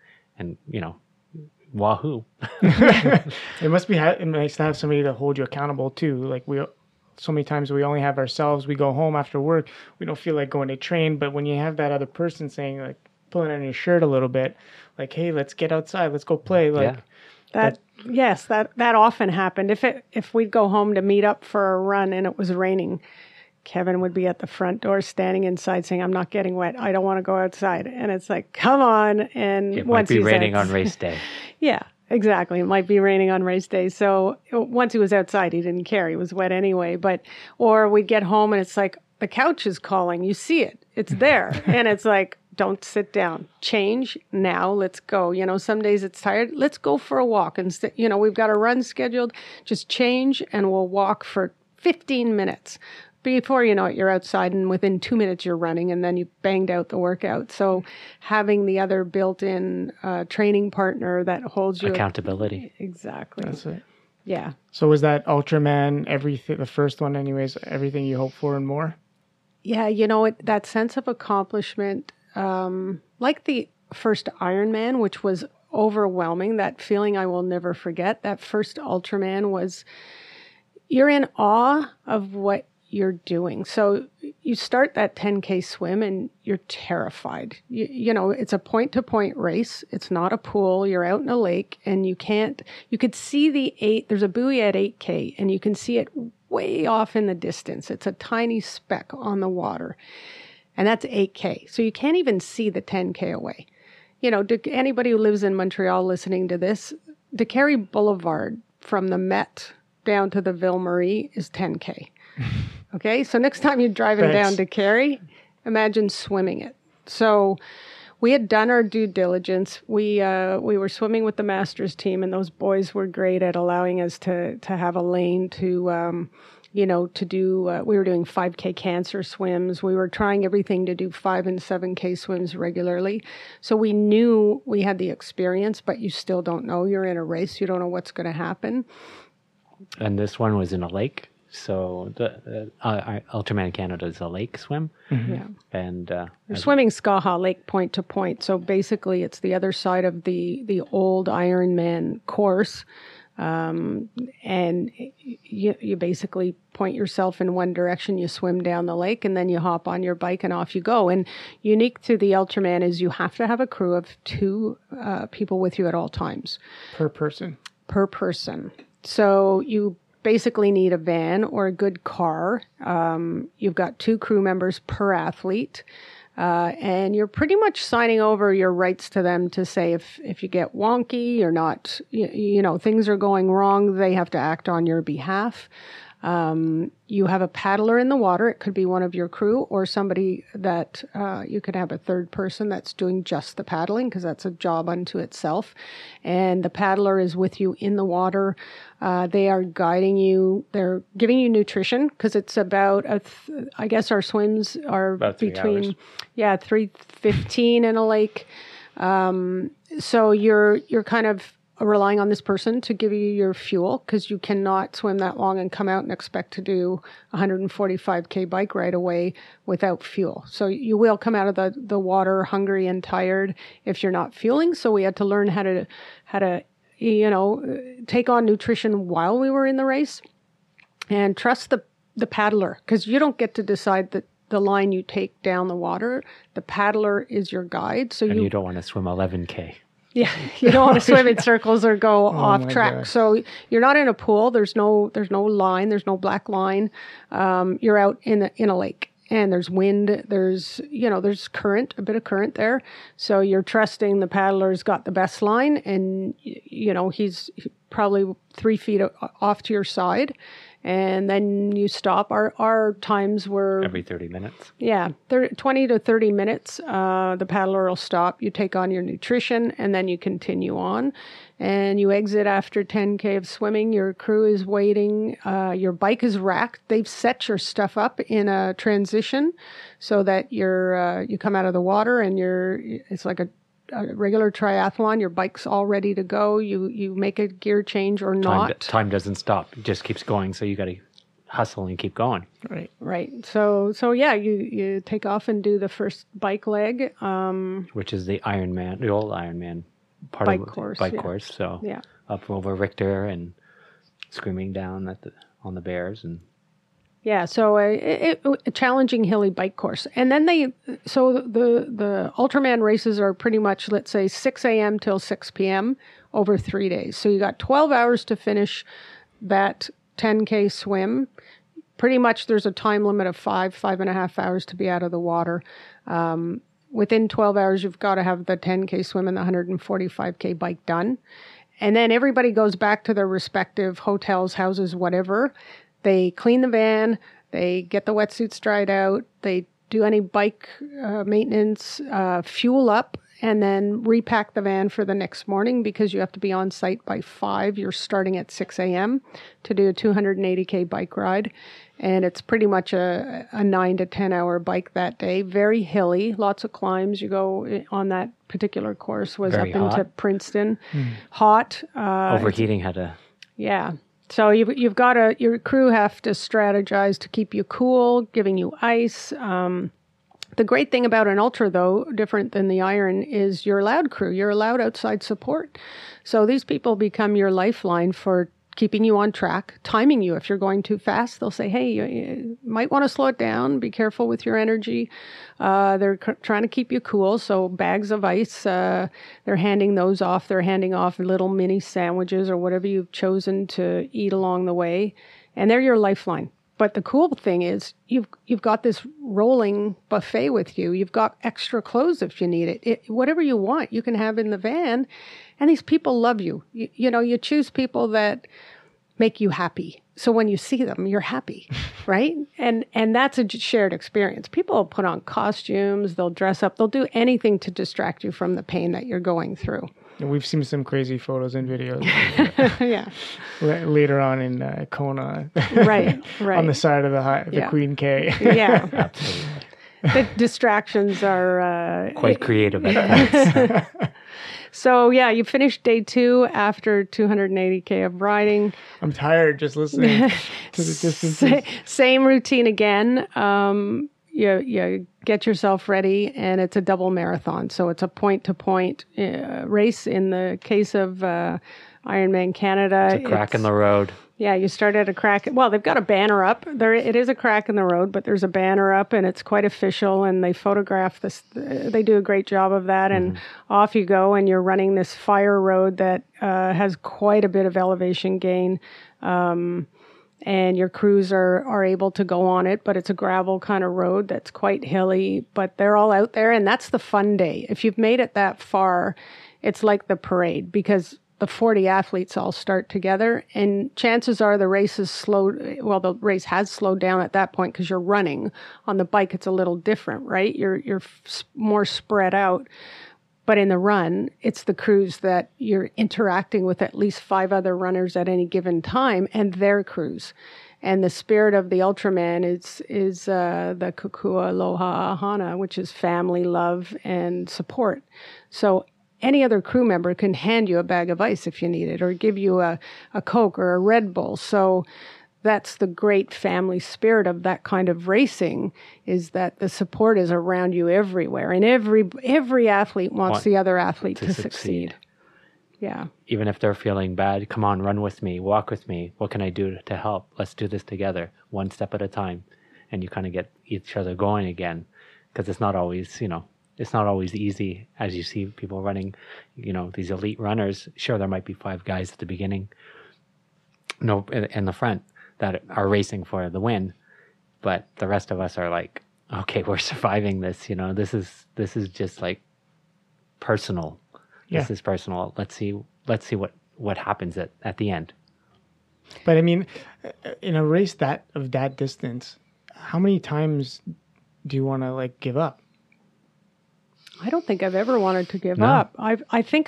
wahoo.
It must be nice to have somebody to hold you accountable too. Like so many times we only have ourselves. We go home after work. We don't feel like going to train. But when you have that other person saying, like, pulling on your shirt a little bit, like, hey, let's get outside. Let's go play. Like
that often happened. If we'd go home to meet up for a run and it was raining, Kevin would be at the front door standing inside saying, I'm not getting wet. I don't want to go outside. And it's like, come on. And
it might be raining on race day.
Yeah, exactly. It might be raining on race day. So once he was outside, he didn't care. He was wet anyway. Or we'd get home and it's like, the couch is calling. You see it. It's there. And it's like, don't sit down. Change now. Let's go. Some days it's tired. Let's go for a walk. And, we've got a run scheduled. Just change and we'll walk for 15 minutes. Before you know it, you're outside, and within 2 minutes you're running, and then you banged out the workout. So having the other built-in training partner that holds you
accountability.
Exactly.
That's it.
Yeah.
So was that Ultraman the first one anyways, everything you hoped for and more?
Yeah, that sense of accomplishment, like the first Ironman, which was overwhelming, that feeling I will never forget. That first Ultraman you're in awe of what you're doing. So you start that 10K swim and you're terrified. It's a point-to-point race. It's not a pool. You're out in a lake, and you could see there's a buoy at 8K, and you can see it way off in the distance. It's a tiny speck on the water. and that's 8K. So you can't even see the 10K away. You know, anybody who lives in Montreal listening to this, De Carry Boulevard from the Met down to the Ville Marie is 10K. Okay, so next time you're driving down De Carry, imagine swimming it. So we had done our due diligence. We were swimming with the Masters team, and those boys were great at allowing us to have a lane to to do, we were doing 5K cancer swims. We were trying everything to do 5 and 7K swims regularly. So we knew we had the experience, but you still don't know. You're in a race. You don't know what's going to happen.
And this one was in a lake. So the Ultraman Canada is a lake swim.
Mm-hmm. Yeah.
And
you're swimming Skaha Lake point to point. So basically it's the other side of the old Ironman course. And you basically point yourself in one direction, you swim down the lake, and then you hop on your bike and off you go. And unique to the Ultraman is you have to have a crew of 2 people with you at all times.
Per person.
Per person. So you basically need a van or a good car. You've got 2 crew members per athlete. And you're pretty much signing over your rights to them to say if you get wonky or not, things are going wrong, they have to act on your behalf. You have a paddler in the water. It could be one of your crew or somebody that you could have a third person that's doing just the paddling, because that's a job unto itself. And the paddler is with you in the water. They are guiding you. They're giving you nutrition, because it's about, I guess our swims are
about 3
between,
hours.
3:15 in a lake. So you're kind of relying on this person to give you your fuel, because you cannot swim that long and come out and expect to do 145K bike ride away without fuel. So you will come out of the water hungry and tired if you're not fueling. So we had to learn how to take on nutrition while we were in the race, and trust the paddler, because you don't get to decide that the line you take down the water. The paddler is your guide. So
you don't want to swim 11K.
Yeah, you don't want to swim in circles or go off track.
gosh.
So you're not in a pool. There's no line. There's no black line. You're out in a lake, and there's wind. There's current, a bit of current there. So you're trusting the paddler's got the best line, and he's probably 3 feet off to your side. And then you stop. Our times were
Every 30 minutes.
Yeah, 20 to 30 minutes. The paddler will stop. You take on your nutrition, and then you continue on. And you exit after 10K of swimming. Your crew is waiting. Your bike is racked. They've set your stuff up in a transition so that you come out of the water, and it's like a regular triathlon. Your bike's all ready to go. You make a gear change or not.
Time doesn't stop. It just keeps going. So you got to hustle and keep going.
Right. So yeah, you take off and do the first bike leg.
Which is the Ironman, the old Ironman part
bike
of the
course,
bike
yeah.
course. So
Yeah.
up over Richter and screaming down on the bears. And
Yeah, so a challenging hilly bike course. And then the Ultraman races are pretty much, let's say, 6 a.m. till 6 p.m. over 3 days. So you got 12 hours to finish that 10K swim. Pretty much there's a time limit of 5.5 hours to be out of the water. Within 12 hours, you've got to have the 10K swim and the 145K bike done. And then everybody goes back to their respective hotels, houses, whatever. They clean the van, they get the wetsuits dried out, they do any bike maintenance, fuel up, and then repack the van for the next morning, because you have to be on site by 5. You're starting at 6 a.m. to do a 280K bike ride. And it's pretty much a 9 to 10 hour bike that day. Very hilly, lots of climbs. You go on that particular course was
Very
up into
hot.
Princeton. Hot.
overheating had a...
Yeah. So you've got your crew have to strategize to keep you cool, giving you ice. The great thing about an ultra, though, different than the Iron, is you're allowed crew. You're allowed outside support. So these people become your lifeline for keeping you on track, timing you. If you're going too fast, they'll say, hey, you might want to slow it down. Be careful with your energy. They're trying to keep you cool. So bags of ice, they're handing those off. They're handing off little mini sandwiches or whatever you've chosen to eat along the way. And they're your lifeline. But the cool thing is you've got this rolling buffet with you. You've got extra clothes if you need it. Whatever you want, you can have in the van. And these people love you. You choose people that make you happy. So when you see them, you're happy, right? And that's a shared experience. People will put on costumes, they'll dress up, they'll do anything to distract you from the pain that you're going through.
And we've seen some crazy photos and videos.
Yeah.
Later on in Kona.
Right.
On the side of the Queen K.
Yeah.
Absolutely.
The distractions are...
quite creative at times.
So, yeah, you finished day 2 after 280K of riding.
I'm tired just listening to the distances.
Same routine again. You get yourself ready, and it's a double marathon. So it's a point-to-point race. In the case of Ironman Canada,
it's a crack in the road.
Yeah, you start at a crack. Well, they've got a banner up. It is a crack in the road, but there's a banner up, and it's quite official, and they photograph this. They do a great job of that, and off you go, and you're running this fire road that has quite a bit of elevation gain, and your crews are able to go on it, but it's a gravel kind of road that's quite hilly, but they're all out there, and that's the fun day. If you've made it that far, it's like the parade, because the 40 athletes all start together, and chances are the race is slowed. Well, the race has slowed down at that point because you're running. On the bike, it's a little different, right? You're more spread out. But in the run, it's the crews that you're interacting with at least 5 other runners at any given time, and their crews. And the spirit of the Ultraman is the Kukua Aloha Ahana, which is family, love, and support. So any other crew member can hand you a bag of ice if you need it, or give you a Coke or a Red Bull. So that's the great family spirit of that kind of racing, is that the support is around you everywhere. And every athlete wants the other athlete to succeed. Yeah.
Even if they're feeling bad, come on, run with me, walk with me. What can I do to help? Let's do this together, one step at a time. And you kind of get each other going again, because it's not always, it's not always easy as you see people running, these elite runners. Sure, there might be 5 guys at the beginning, in the front, that are racing for the win, but the rest of us are like, okay, we're surviving this. This is just like personal.
Yeah.
This is personal. Let's see what happens at the end.
But I mean, in a race of that distance, how many times do you want to give up?
I don't think I've ever wanted to give up. I think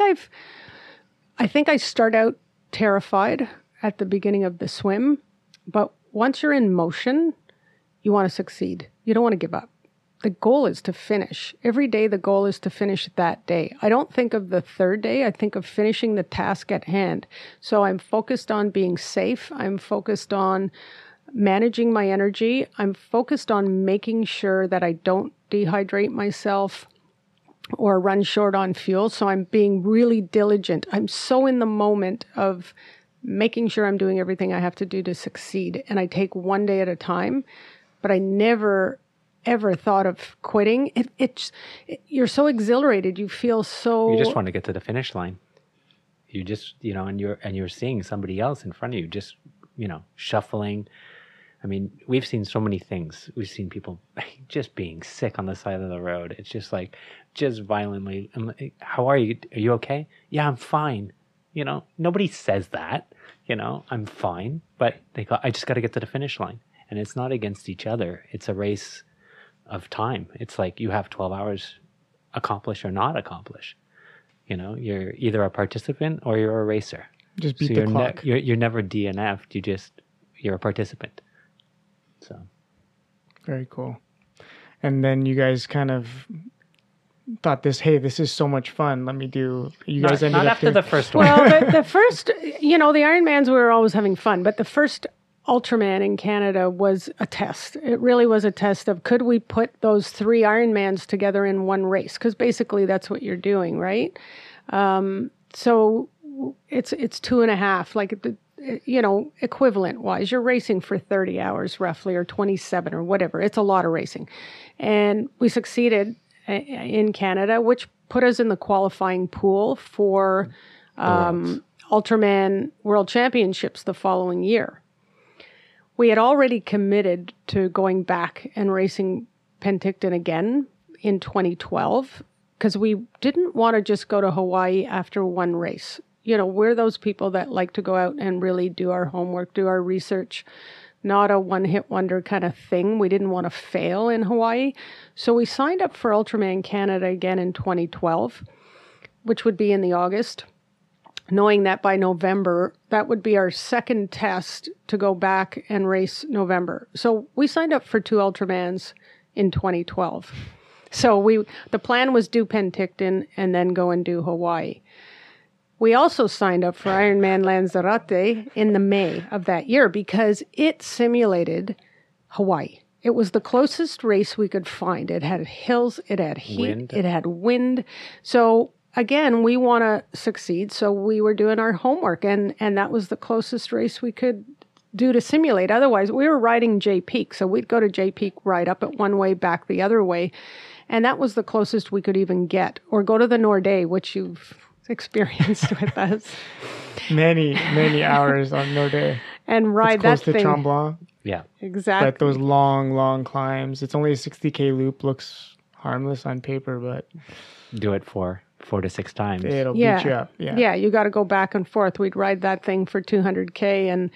I start out terrified at the beginning of the swim, but once you're in motion, you want to succeed. You don't want to give up. The goal is to finish. Every day the goal is to finish that day. I don't think of the third day. I think of finishing the task at hand. So I'm focused on being safe. I'm focused on managing my energy. I'm focused on making sure that I don't dehydrate myself or run short on fuel. So I'm being really diligent. I'm so in the moment of making sure I'm doing everything I have to do to succeed. And I take one day at a time, but I never, ever thought of quitting. You're so exhilarated. You feel so...
You just want to get to the finish line. You just, and you're seeing somebody else in front of you, just, shuffling. I mean, we've seen so many things. We've seen people just being sick on the side of the road. It's just just violently. How are you? Are you okay? Yeah, I'm fine. Nobody says that, I'm fine, but I just got to get to the finish line. And it's not against each other. It's a race of time. It's like you have 12 hours, accomplish or not accomplish. You're either a participant or you're a racer.
Just beat the clock.
You're never DNF'd. You're a participant. So.
Very cool. And then you guys kind of thought this is so much fun. Let me do. You guys ended
not
up
after the first one.
Well, the first, the Ironmans, we were always having fun, but the first Ultraman in Canada was a test. It really was a test of, could we put those 3 Ironmans together in one race? Because basically that's what you're doing, right? So it's 2.5, equivalent wise. You're racing for 30 hours roughly, or 27 or whatever. It's a lot of racing. And we succeeded in Canada, which put us in the qualifying pool for Ultraman World Championships the following year. we had already committed to going back and racing Penticton again in 2012 because we didn't want to just go to Hawaii after one race. You know, we're those people that like to go out and really do our homework, do our research, not a one-hit wonder kind of thing. We didn't want to fail in Hawaii. So we signed up for Ultraman Canada again in 2012, which would be in the August, knowing that by November, that would be our second test to go back and race November. So we signed up for 2 Ultramans in 2012. So the plan was do Penticton and then go and do Hawaii. We also signed up for Ironman Lanzarote in the May of that year because it simulated Hawaii. It was the closest race we could find. It had hills, it had heat, it had wind. So again, we want to succeed. So we were doing our homework and that was the closest race we could do to simulate. Otherwise, we were riding J Peak. So we'd go to J Peak, ride up it one way, back the other way. And that was the closest we could even get. Or go to the Nordé, which you've experienced with us.
Many hours on Nordé.
And ride
it's close
that
to
thing.
Tremblant.
Yeah.
Exactly.
But those long climbs. It's only a 60K loop. Looks harmless on paper, but
Do it for 4 to 6 times.
it'll beat you up.
Yeah, you got to go back and forth. We'd ride that thing for 200K and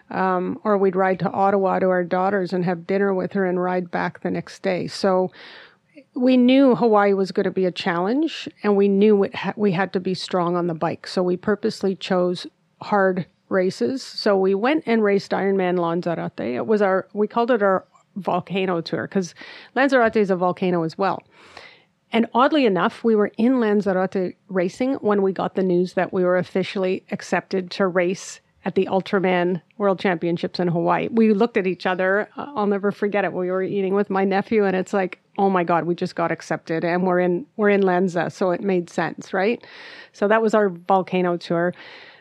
or we'd ride to Ottawa to our daughters and have dinner with her and ride back the next day. So we knew Hawaii was going to be a challenge, and we knew we had to be strong on the bike. So we purposely chose hard races. So we went and raced Ironman Lanzarote. It was we called it our volcano tour because Lanzarote is a volcano as well. And oddly enough, we were in Lanzarote racing when we got the news that we were officially accepted to race at the Ultraman World Championships in Hawaii. We looked at each other. I'll never forget it. We were eating with my nephew, and it's like, oh my God, we just got accepted, and we're in Lanza, so it made sense, right? So that was our volcano tour.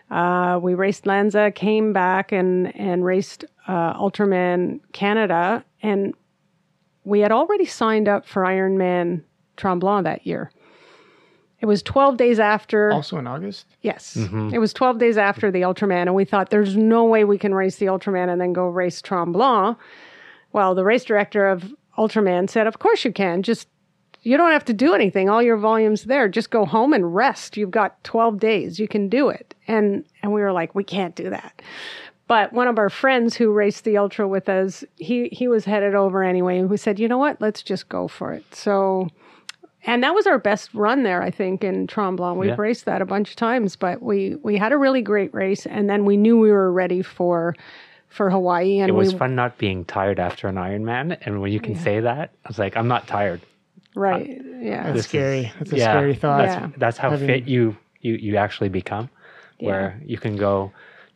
We raced Lanza, came back, and raced Ultraman Canada, and we had already signed up for Ironman Tremblant that year. It was 12 days after.
Also in August?
Yes. Mm-hmm. It was 12 days after the Ultraman, and we thought there's no way we can race the Ultraman and then go race Tremblant. Well, the race director of Ultraman said, of course you can. Just, you don't have to do anything. All your volume's there. Just go home and rest. You've got 12 days. You can do it. And we were like, we can't do that. But one of our friends who raced the Ultra with us, he was headed over anyway. And we said, you know what? Let's just go for it. So... And that was our best run there, I think, in Tremblant. We've raced that a bunch of times, but we had a really great race, and then we knew we were ready for Hawaii. And
it was fun not being tired after an Ironman, and when you can say that, I was like, I'm not tired.
Right, yeah.
That's scary. That's a scary thought.
That's how fit you actually become, where you can go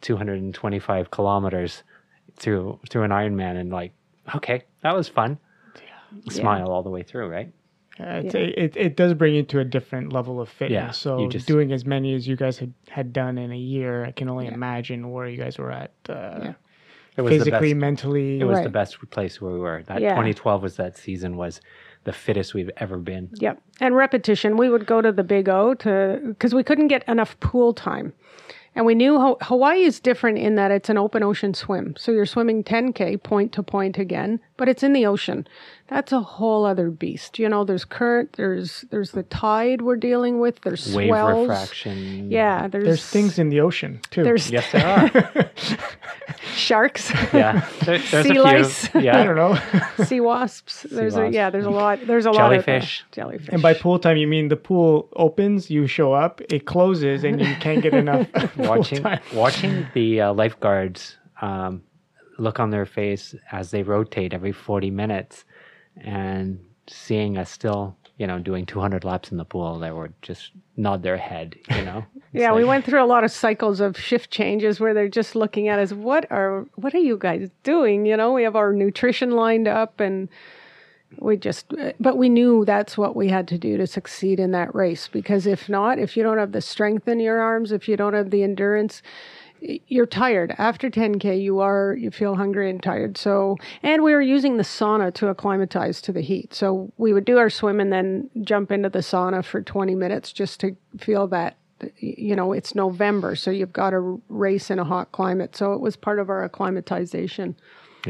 225 kilometers through an Ironman and like, okay, that was fun. Smile all the way through, right?
It does bring you to a different level of fitness.
Yeah,
so doing as many as you guys had done in a year, I can only imagine where you guys were at
it was
physically,
the best,
mentally.
It was the best place where we were. That 2012 was that season was the fittest we've ever been.
Yep. And repetition. We would go to the Big O because we couldn't get enough pool time. And we knew Hawaii is different in that it's an open ocean swim. So you're swimming 10K point to point again, but it's in the ocean. That's a whole other beast. You know, there's current, there's the tide we're dealing with, there's
wave
swells.
refraction.
Yeah,
there's things in the ocean too.
Yes, there are.
Sharks.
Yeah, there's
sea lice.
Yeah,
I don't know.
Sea wasps. There's a lot. There's a
jellyfish.
Lot of jellyfish.
And by pool time, you mean the pool opens, you show up, it closes, and you can't get enough.
Watching the lifeguards look on their face as they rotate every 40 minutes, and seeing us still, doing 200 laps in the pool, they would just nod their head,
we went through a lot of cycles of shift changes where they're just looking at us. What are you guys doing? We have our nutrition lined up, and but we knew that's what we had to do to succeed in that race. Because if not, if you don't have the strength in your arms, if you don't have the endurance, you're tired. After 10K, you feel hungry and tired. So, and we were using the sauna to acclimatize to the heat. So we would do our swim and then jump into the sauna for 20 minutes just to feel that, it's November. So you've got to race in a hot climate. So it was part of our acclimatization.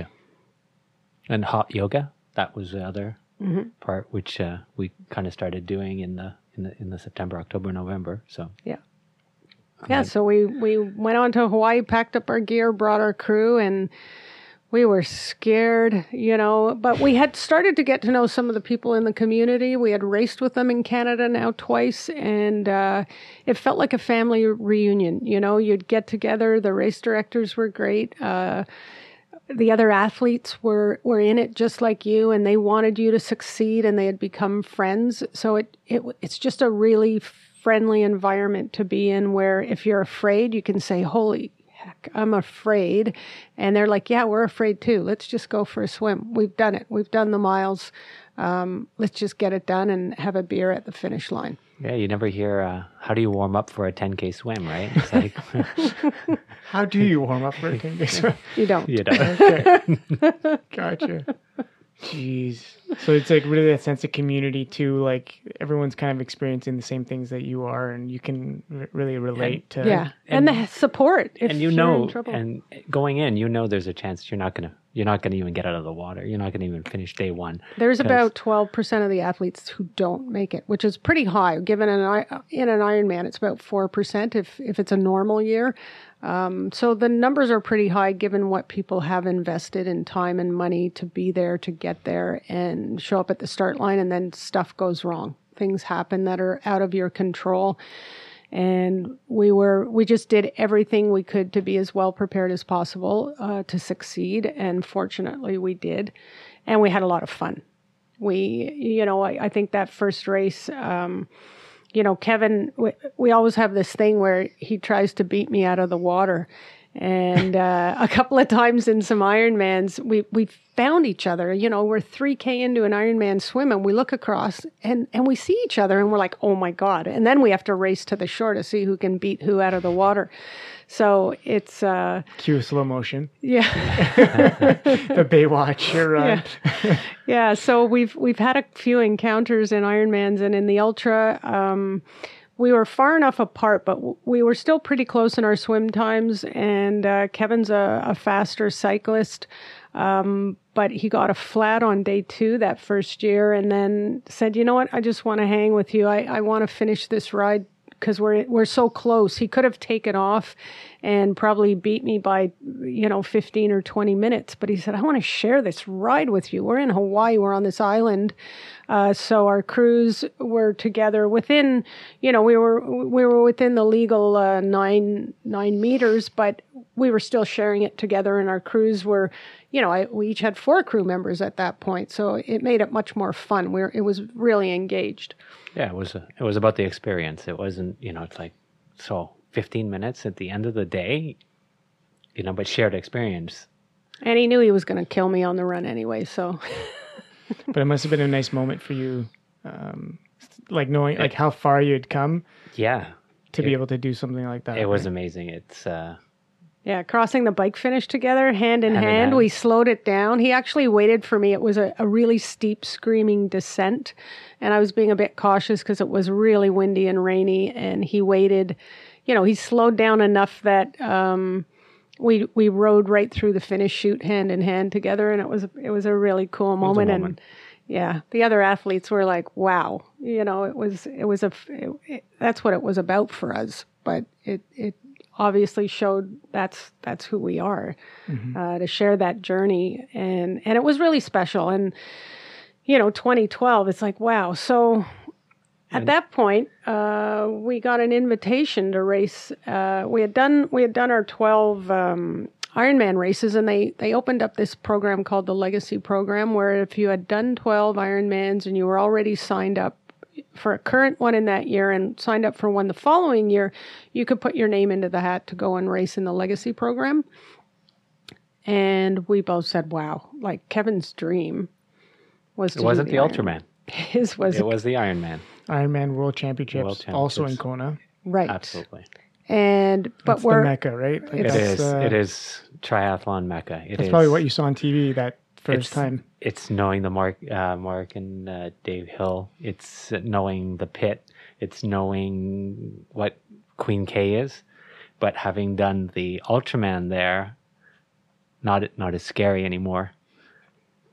And hot yoga, that was the other part, which we kind of started doing in the September, October, November. So
Yeah. Yeah, so we went on to Hawaii, packed up our gear, brought our crew, and we were scared, but we had started to get to know some of the people in the community. We had raced with them in Canada now twice, and it felt like a family reunion. You'd get together. The race directors were great. The other athletes were in it just like you, and they wanted you to succeed, and they had become friends. So it's just a really friendly environment to be in, where if you're afraid, you can say, holy heck, I'm afraid. And they're like, yeah, we're afraid too. Let's just go for a swim. We've done it. We've done the miles. Let's just get it done and have a beer at the finish line.
yeah, you never hear, how do you warm up for a 10K swim, right? It's like,
How do you warm up for a 10K swim?
You don't.
you know.
Okay. Gotcha. Jeez. So it's like really that sense of community too. Like everyone's kind of experiencing the same things that you are, and you can really relate to.
Yeah. And the support. If
And
you're in trouble.
and going in, there's a chance you're not gonna even get out of the water. You're not gonna even finish day one.
There's about 12% of the athletes who don't make it, which is pretty high. Given in an Ironman, it's about 4% if it's a normal year. So the numbers are pretty high given what people have invested in time and money to be there, to get there and show up at the start line, and then stuff goes wrong. Things happen that are out of your control. And we just did everything we could to be as well prepared as possible to succeed. And fortunately we did. And we had a lot of fun. I think that first race, Kevin, we always have this thing where he tries to beat me out of the water. And a couple of times in some Ironmans, we found each other. We're 3K into an Ironman swim, and we look across and we see each other, and we're like, oh my God. And then we have to race to the shore to see who can beat who out of the water. So it's...
Cue slow motion.
Yeah.
The Baywatch run.
Yeah. Yeah, so we've had a few encounters in Ironmans, and in the Ultra... we were far enough apart, but we were still pretty close in our swim times. And Kevin's a faster cyclist, but he got a flat on day 2 that first year, and then said, "You know what? I just want to hang with you. I want to finish this ride because we're so close." He could have taken off and probably beat me by 15 or 20 minutes, but he said, "I want to share this ride with you. We're in Hawaii. We're on this island." So our crews were together within, we were within the legal 9 meters, but we were still sharing it together. And our crews were, we each had 4 crew members at that point, so it made it much more fun. It was really engaged.
Yeah, it was about the experience. It wasn't, it's like, so 15 minutes at the end of the day, but shared experience.
And he knew he was going to kill me on the run anyway, so.
But it must have been a nice moment for you, like knowing like how far you had come.
Yeah.
To be able to do something like that.
It was amazing. It's...
Yeah, crossing the bike finish together, hand in hand. We slowed it down. He actually waited for me. It was a really steep, screaming descent, and I was being a bit cautious because it was really windy and rainy, and he waited. He slowed down enough that we rode right through the finish chute hand in hand together, and it was a really cool moment. And yeah, the other athletes were like, "Wow," that's what it was about for us. But it obviously showed that's who we are, to share that journey, and it was really special. And 2012, it's like, wow. So at that point, we got an invitation to race. We had done our 12 Ironman races, and they opened up this program called the Legacy Program, where if you had done 12 Ironmans and you were already signed up for a current one in that year and signed up for one the following year, you could put your name into the hat to go and race in the Legacy Program. And we both said, wow, like Kevin's dream was to
It wasn't the Ultraman.
His was...
It was the Ironman.
Ironman World Championships, also in Kona.
Right.
Absolutely.
But
that's the Mecca, right? Like
it is triathlon Mecca.
That's probably what you saw on TV that first time.
It's knowing the Mark and Dave Hill. It's knowing the pit. It's knowing what Queen K is. But having done the Ultraman there, not as scary anymore.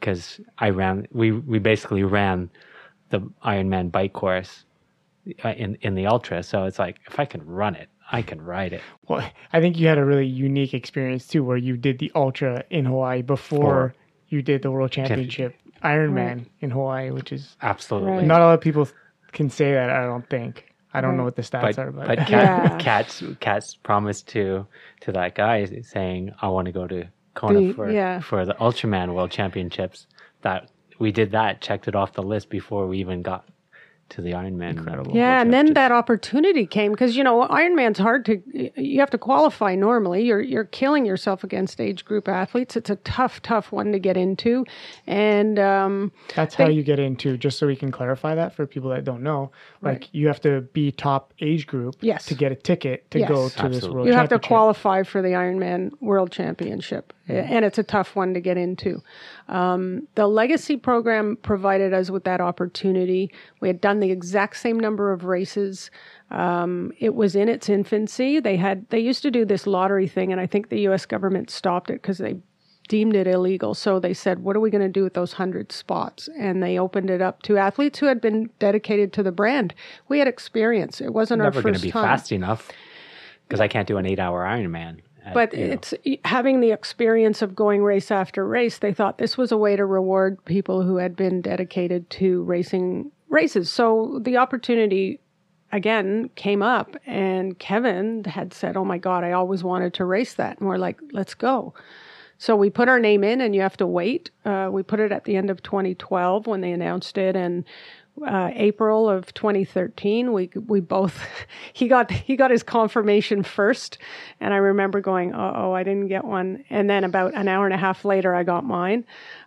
because we basically ran the Ironman bike course in the ultra. So it's like, if I can run it, I can ride it.
Well, I think you had a really unique experience too, where you did the ultra in Hawaii before you did the World Championship Ironman in Hawaii, which is
absolutely
not a lot of people can say that. I don't think. I don't know what the stats are, but
Kat's promised to that guy saying, I want to go to Kona for the Ultraman World Championships. That we did that, checked it off the list before we even got to the Ironman.
Incredible.
Yeah, and then that opportunity came because, Ironman's hard you have to qualify normally. You're killing yourself against age group athletes. It's a tough one to get into. And
that's how you get into, just so we can clarify that for people that don't know, like you have to be top age group to get a ticket to go to this World Championship.
You have to qualify for the Ironman World Championship. And it's a tough one to get into. The Legacy program provided us with that opportunity. We had done the exact same number of races. It was in its infancy. They used to do this lottery thing, and I think the U.S. government stopped it because they deemed it illegal. So they said, what are we going to do with those 100 spots? And they opened it up to athletes who had been dedicated to the brand. We had experience. It wasn't our first time.
Never going to be fast enough because I can't do an 8-hour Ironman.
But it's having the experience of going race after race. They thought this was a way to reward people who had been dedicated to racing races. So the opportunity, again, came up, and Kevin had said, oh my God, I always wanted to race that. And we're like, let's go. So we put our name in, and you have to wait. We put it at the end of 2012 when they announced it, and April of 2013, we both he got his confirmation first, and I remember going, I didn't get one. And then about an hour and a half later, I got mine.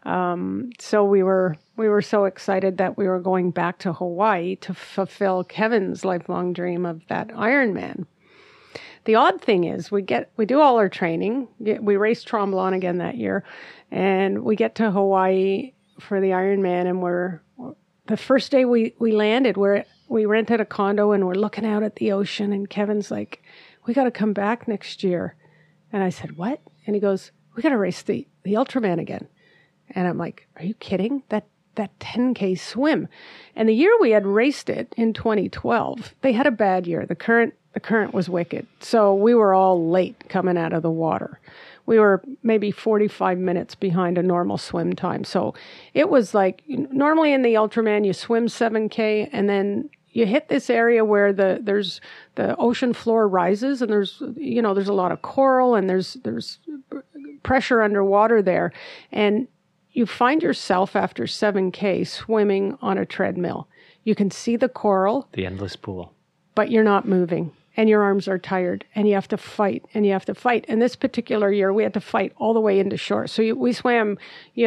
So we were so excited that we were going back to Hawaii to fulfill Kevin's lifelong dream of that Ironman. The odd thing is we do all our training. We raced Tremblant again that year, and we get to Hawaii for the Ironman, and the first day we landed, we rented a condo and we're looking out at the ocean, and Kevin's like, we got to come back next year. And I said, what? And he goes, we got to race the Ultraman again. And I'm like, are you kidding? That 10K swim. And the year we had raced it in 2012, they had a bad year. The current was wicked. So we were all late coming out of the water. We were maybe 45 minutes behind a normal swim time. So it was like, normally in the Ultraman, you swim 7K, and then you hit this area where the ocean floor rises, and there's a lot of coral, and there's pressure underwater there. And you find yourself after 7K swimming on a treadmill. You can see the coral.
The endless pool.
But you're not moving. And your arms are tired, and you have to fight, and you have to fight. And this particular year, we had to fight all the way into shore. So we swam,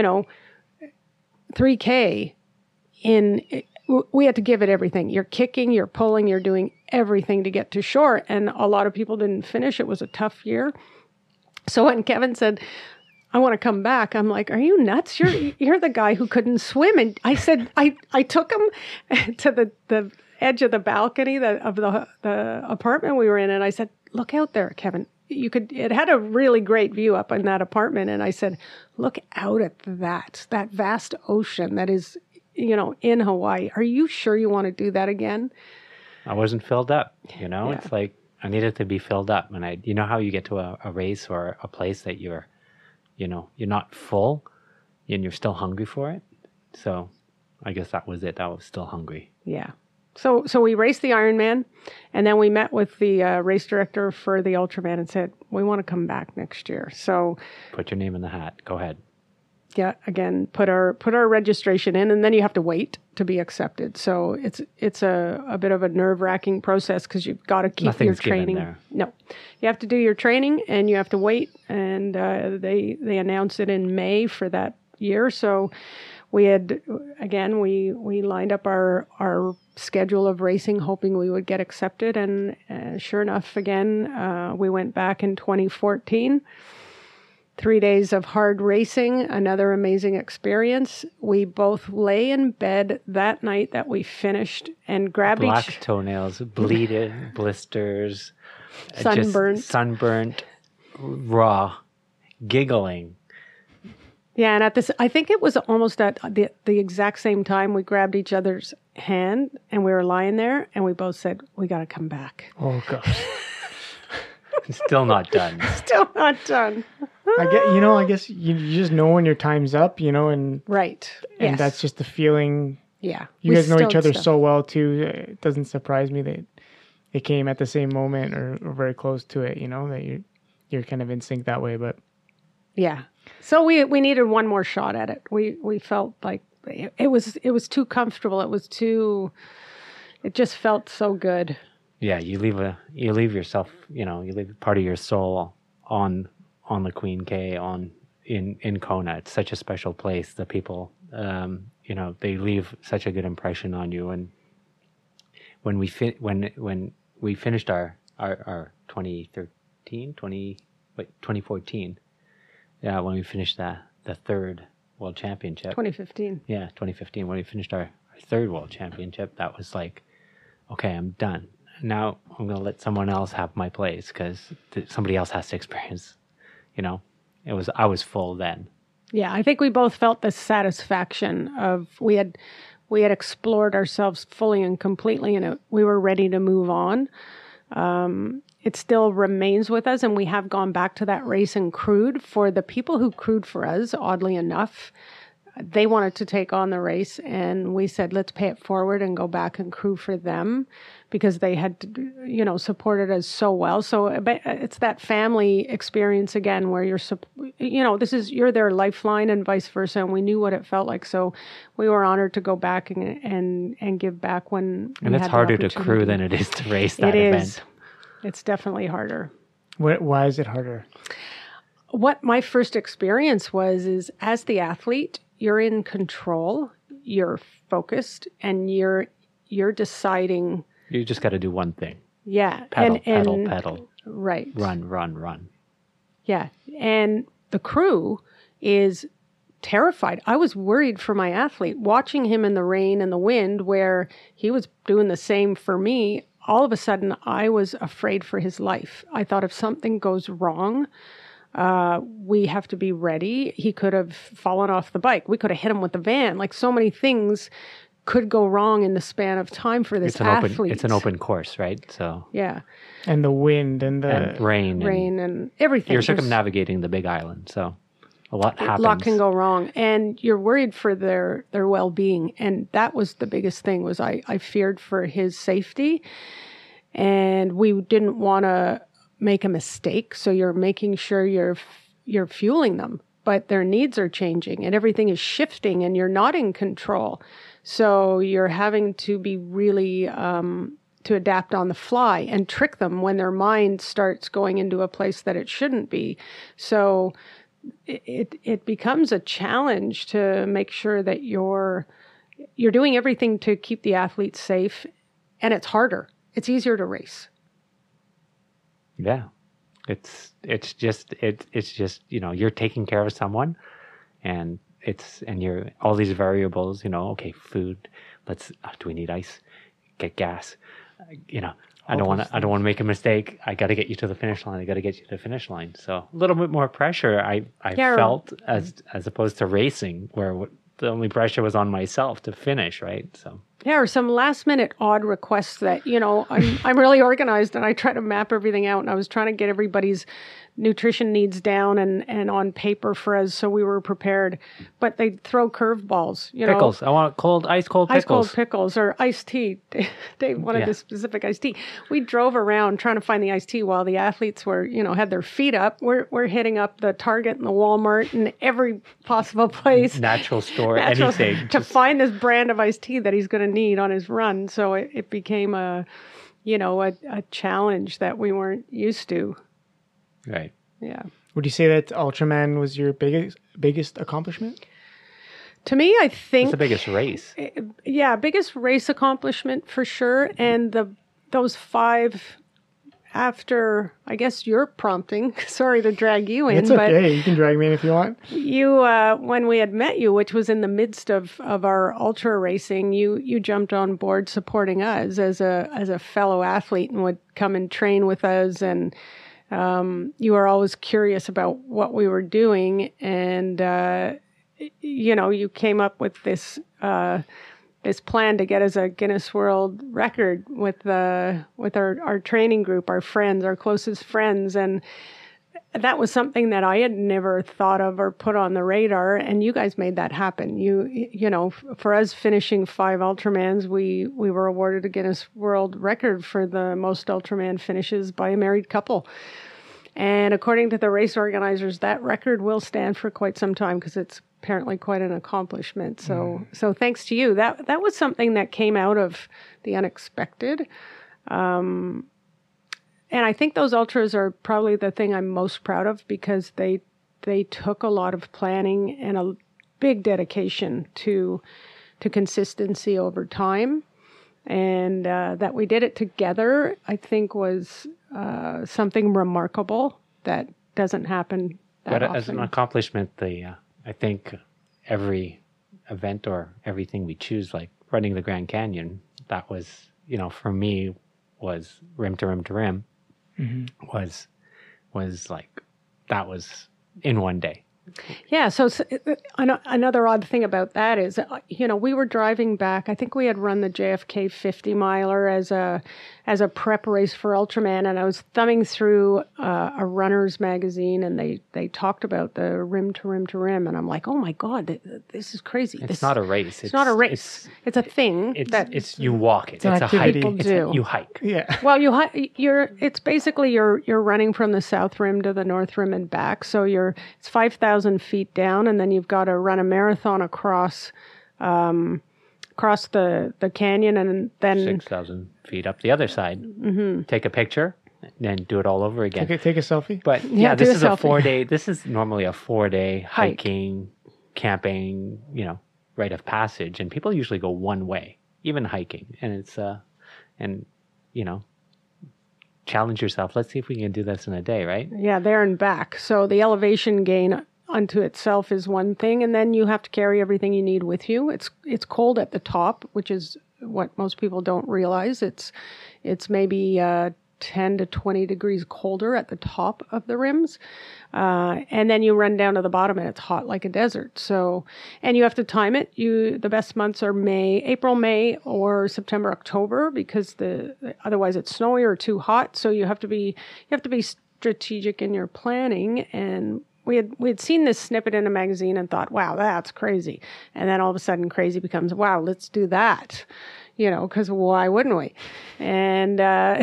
3K we had to give it everything. You're kicking, you're pulling, you're doing everything to get to shore. And a lot of people didn't finish. It was a tough year. So when Kevin said, I want to come back, I'm like, are you nuts? You're the guy who couldn't swim. And I said, I took him to the edge of the balcony of the apartment we were in, and I said, look out there, Kevin. It had a really great view up in that apartment, and I said, look out at that vast ocean that is, in Hawaii. Are you sure you want to do that again?
I wasn't filled up, It's like I needed to be filled up, and how you get to a race or a place that you're not full and you're still hungry for it. So I guess that was it. I was still hungry.
Yeah. So we raced the Ironman, and then we met with the race director for the Ultraman and said, we want to come back next year. So
put your name in the hat. Go ahead.
Yeah, again, put our registration in, and then you have to wait to be accepted. So it's a bit of a nerve-wracking process because you've got to keep your training.
There.
No, you have to do your training, and you have to wait. And they announced it in May for that year. So we lined up our schedule of racing, hoping we would get accepted. And sure enough, again, we went back in 2014. 3 days of hard racing, another amazing experience. We both lay in bed that night that we finished and grabbed
black toenails, bleeded, blisters,
sunburnt,
raw, giggling.
Yeah, and I think it was almost at the exact same time we grabbed each other's hand and we were lying there and we both said, we got to come back.
Oh gosh.
Still not done.
Still not done.
I guess you just know when your time's up, and
Right.
and
Yes.
that's just the feeling.
Yeah.
You
We
guys know each
still
other
stuff.
so well too. It doesn't surprise me that it came at the same moment or very close to it. That you're kind of in sync that way. But
Yeah. So we needed one more shot at it. We felt like it was too comfortable. It just felt so good.
Yeah, you leave yourself, you leave part of your soul on the Queen K in Kona. It's such a special place. The people, they leave such a good impression on you. And when we finished our 2014, yeah, when we finished the third World Championship,
2015.
yeah, 2015, when we finished our third World Championship, that was like, okay, I'm done. Now I'm going to let someone else have my place because somebody else has to experience, I was full then.
Yeah, I think we both felt the satisfaction of we had explored ourselves fully and completely, and we were ready to move on. It still remains with us, and we have gone back to that race and crewed. For the people who crewed for us, oddly enough, they wanted to take on the race, and we said, let's pay it forward and go back and crew for them because they had, supported us so well. So it's that family experience again where you're their lifeline and vice versa, and we knew what it felt like. So we were honored to go back and give back when we
And it's
had the
harder to crew
opportunity.
than it is to race that
It
event.
is. It's definitely harder.
why is it harder?
What my first experience is as the athlete, you're in control, you're focused, and you're deciding.
You just got to do one thing.
Yeah.
Pedal.
Right.
Run.
Yeah. And the crew is terrified. I was worried for my athlete, watching him in the rain and the wind where he was doing the same for me. All of a sudden, I was afraid for his life. I thought if something goes wrong, we have to be ready. He could have fallen off the bike. We could have hit him with the van. Like so many things could go wrong in the span of time for this athlete.
It's an open course, right? So
Yeah.
And the wind and the
and rain
And everything.
you're
There's-
circumnavigating the big island, so a lot happens.
A lot can go wrong, and you're worried for their well-being, and that was the biggest thing. Was I feared for his safety, and we didn't want to make a mistake. So you're making sure you're fueling them, but their needs are changing, and everything is shifting, and you're not in control. So you're having to be really to adapt on the fly and trick them when their mind starts going into a place that it shouldn't be. So it becomes a challenge to make sure that you're doing everything to keep the athletes safe, and it's harder. It's easier to race.
Yeah, it's just you're taking care of someone, and you're all these variables. Okay, food. Do we need ice? Get gas. I don't want to make a mistake. I got to get you to the finish line. So a little bit more pressure I felt as opposed to racing, where the only pressure was on myself to finish, right? So
Yeah, or some last minute odd requests that, I'm really organized and I try to map everything out, and I was trying to get everybody's nutrition needs down and on paper for us so we were prepared. But they throw curveballs,
pickles. I want ice cold pickles.
Ice cold pickles or iced tea. Dave wanted the specific iced tea. We drove around trying to find the iced tea while the athletes were, had their feet up. We're hitting up the Target and the Walmart and every possible place.
Natural store, anything.
To find this brand of iced tea that he's going to need on his run. So it became a challenge that we weren't used to.
Right.
Yeah.
Would you say that Ultraman was your biggest accomplishment?
To me, I think
It's the biggest race.
Yeah, biggest race accomplishment for sure. And those 5 after, I guess, your prompting. Sorry to drag you in.
It's okay. You can drag me in if you want.
You, when we had met you, which was in the midst of our ultra racing, you jumped on board supporting us as a fellow athlete and would come and train with us. And you were always curious about what we were doing. And you came up with this this plan to get us a Guinness World Record with our training group, our friends, our closest friends, and that was something that I had never thought of or put on the radar, and you guys made that happen. For us finishing 5 Ultramans, we were awarded a Guinness World Record for the most Ultraman finishes by a married couple. And according to the race organizers, that record will stand for quite some time because it's apparently quite an accomplishment. So thanks to you. That was something that came out of the unexpected. And I think those ultras are probably the thing I'm most proud of because they took a lot of planning and a big dedication to consistency over time. And that we did it together, I think, was something remarkable that doesn't happen that often.
As an accomplishment, I think every event or everything we choose, like running the Grand Canyon, that was, for me, was rim to rim to rim. Was like, that was in one day.
Yeah. So another odd thing about that is, we were driving back. I think we had run the JFK 50 miler as a prep race for Ultraman, and I was thumbing through a runner's magazine, and they talked about the rim to rim to rim, and I'm like, oh my God, this is crazy.
It's not a race.
It's not a race. It's a thing
you walk it. It's a hike. You hike.
Yeah. Well, it's basically you're running from the south rim to the north rim and back. So it's 5,000 feet down, and then you've got to run a marathon across the canyon, and then
6,000 feet up the other side. Mm-hmm. Take a picture, then do it all over again.
Take a selfie.
But this is a 4-day. This is normally a 4-day hiking, camping, rite of passage, and people usually go one way, even hiking, and it's challenge yourself. Let's see if we can do this in a day, right?
Yeah, there and back. So the elevation gain unto itself is one thing, and then you have to carry everything you need with you. It's cold at the top, which is what most people don't realize. It's maybe 10 to 20 degrees colder at the top of the rims, and then you run down to the bottom, and it's hot like a desert. So, and you have to time it. The best months are April, May, or September, October, because otherwise it's snowy or too hot. So you have to be strategic in your planning. And we had seen this snippet in a magazine and thought, wow, that's crazy. And then all of a sudden crazy becomes, wow, let's do that. Because why wouldn't we? And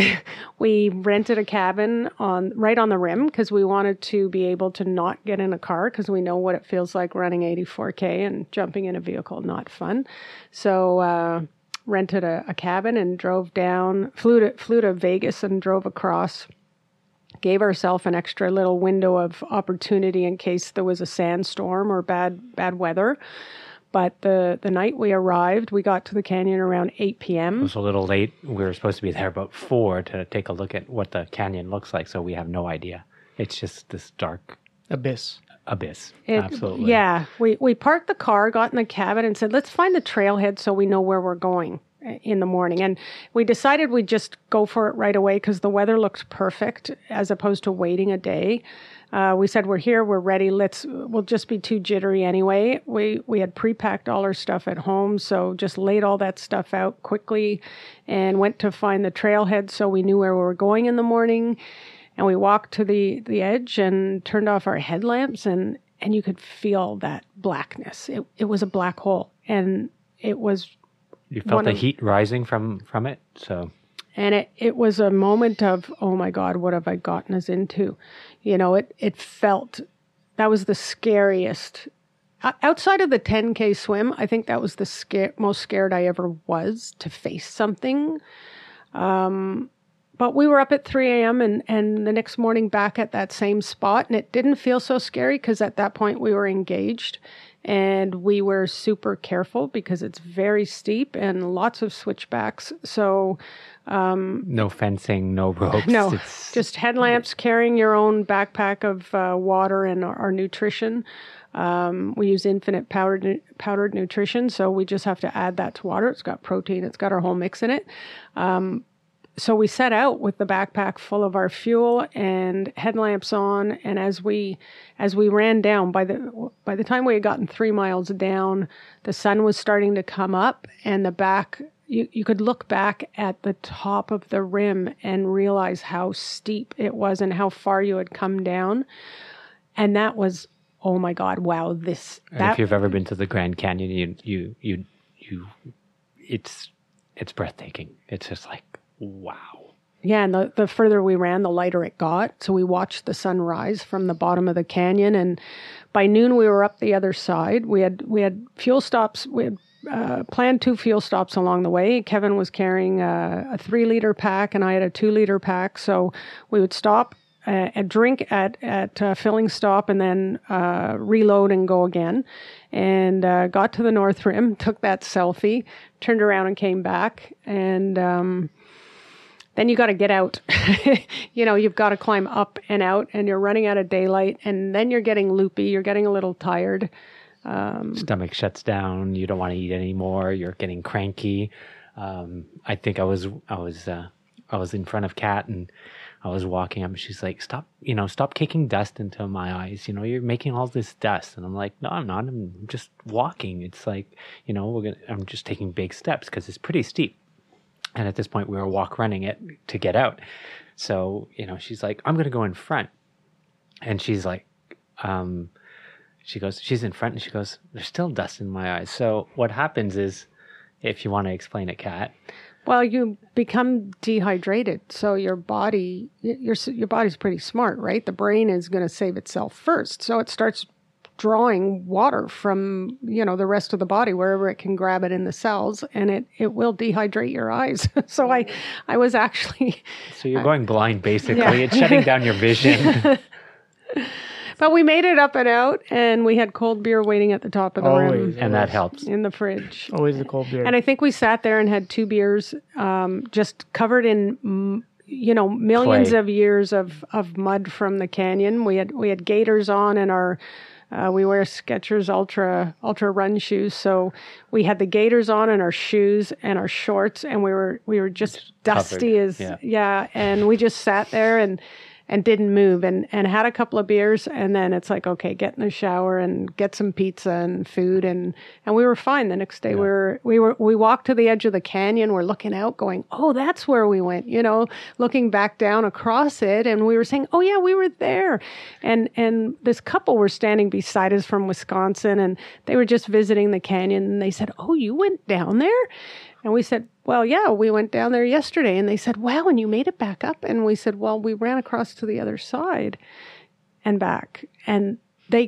we rented a cabin right on the rim because we wanted to be able to not get in a car because we know what it feels like running 84K and jumping in a vehicle, not fun. So rented a cabin and drove down, flew to Vegas and drove across. Gave ourselves an extra little window of opportunity in case there was a sandstorm or bad weather. But the night we arrived, we got to the canyon around 8 p.m.
It was a little late. We were supposed to be there about 4 to take a look at what the canyon looks like, so we have no idea. It's just this dark
abyss.
Absolutely.
Yeah. We parked the car, got in the cabin, and said, let's find the trailhead so we know where we're going in the morning. And we decided we'd just go for it right away because the weather looked perfect as opposed to waiting a day. We said, we're here, we're ready, we'll just be too jittery anyway. We had pre-packed all our stuff at home, so just laid all that stuff out quickly and went to find the trailhead so we knew where we were going in the morning. And we walked to the edge and turned off our headlamps, and you could feel that blackness. It was a black hole, and it was...
You felt the heat rising from it, so...
And it was a moment of, oh my God, what have I gotten us into? It felt, that was the scariest. Outside of the 10K swim, I think that was the most scared I ever was to face something. But we were up at 3 a.m. and the next morning back at that same spot, and it didn't feel so scary because at that point we were engaged. And we were super careful because it's very steep and lots of switchbacks. So...
no fencing, no ropes.
No, just headlamps, carrying your own backpack of water and our nutrition. We use Infinite powdered nutrition, so we just have to add that to water. It's got protein. It's got our whole mix in it. so we set out with the backpack full of our fuel and headlamps on. And as we ran down, by the time we had gotten 3 miles down, the sun was starting to come up, and you could look back at the top of the rim and realize how steep it was and how far you had come down. And that was, oh my God, wow!
And if you've ever been to the Grand Canyon, it's breathtaking. It's just like, wow.
Yeah, and the further we ran, the lighter it got. So we watched the sun rise from the bottom of the canyon, and by noon we were up the other side. We had fuel stops. We had planned 2 fuel stops along the way. Kevin was carrying a 3-liter pack, and I had a 2-liter pack. So we would stop and drink at a filling stop, and then reload and go again. And got to the North Rim, took that selfie, turned around and came back. And then you got to get out. You've got to climb up and out, and you're running out of daylight, and then you're getting loopy. You're getting a little tired.
Stomach shuts down. You don't want to eat anymore. You're getting cranky. I think I was in front of Kat, and I was walking up, and she's like, stop kicking dust into my eyes. You're making all this dust. And I'm like, no, I'm not. I'm just walking. It's like, I'm just taking big steps because it's pretty steep. And at this point we were walk running it to get out. So, she's like, I'm going to go in front. And she's like, she's in front, and she goes, there's still dust in my eyes. So what happens is, if you want to explain it, Kat.
Well, you become dehydrated. So your body's pretty smart, right? The brain is going to save itself first. So it starts drawing water from, the rest of the body, wherever it can grab it in the cells, and it will dehydrate your eyes. So I was actually...
So you're going blind, basically. Yeah. It's shutting down your vision.
But we made it up and out, and we had cold beer waiting at the top of the rim.
And that helps.
In the fridge.
Always the cold beer.
And I think we sat there and had 2 beers, just covered in, millions
Clay.
of years of mud from the canyon. We had gaiters on, and we wear Skechers Ultra Run shoes. So we had the gaiters on and our shoes and our shorts, and we were just dusty
covered.
And we just sat there and didn't move and had a couple of beers, and then it's like, okay, get in the shower and get some pizza and food, and we were fine. The next day we walked to the edge of the canyon, we're looking out going, oh, that's where we went, looking back down across it, and we were saying, oh yeah, we were there. And this couple were standing beside us from Wisconsin, and they were just visiting the canyon, and they said, oh, you went down there? And we said, well, yeah, we went down there yesterday. And they said, wow, and you made it back up? And we said, well, we ran across to the other side and back. And they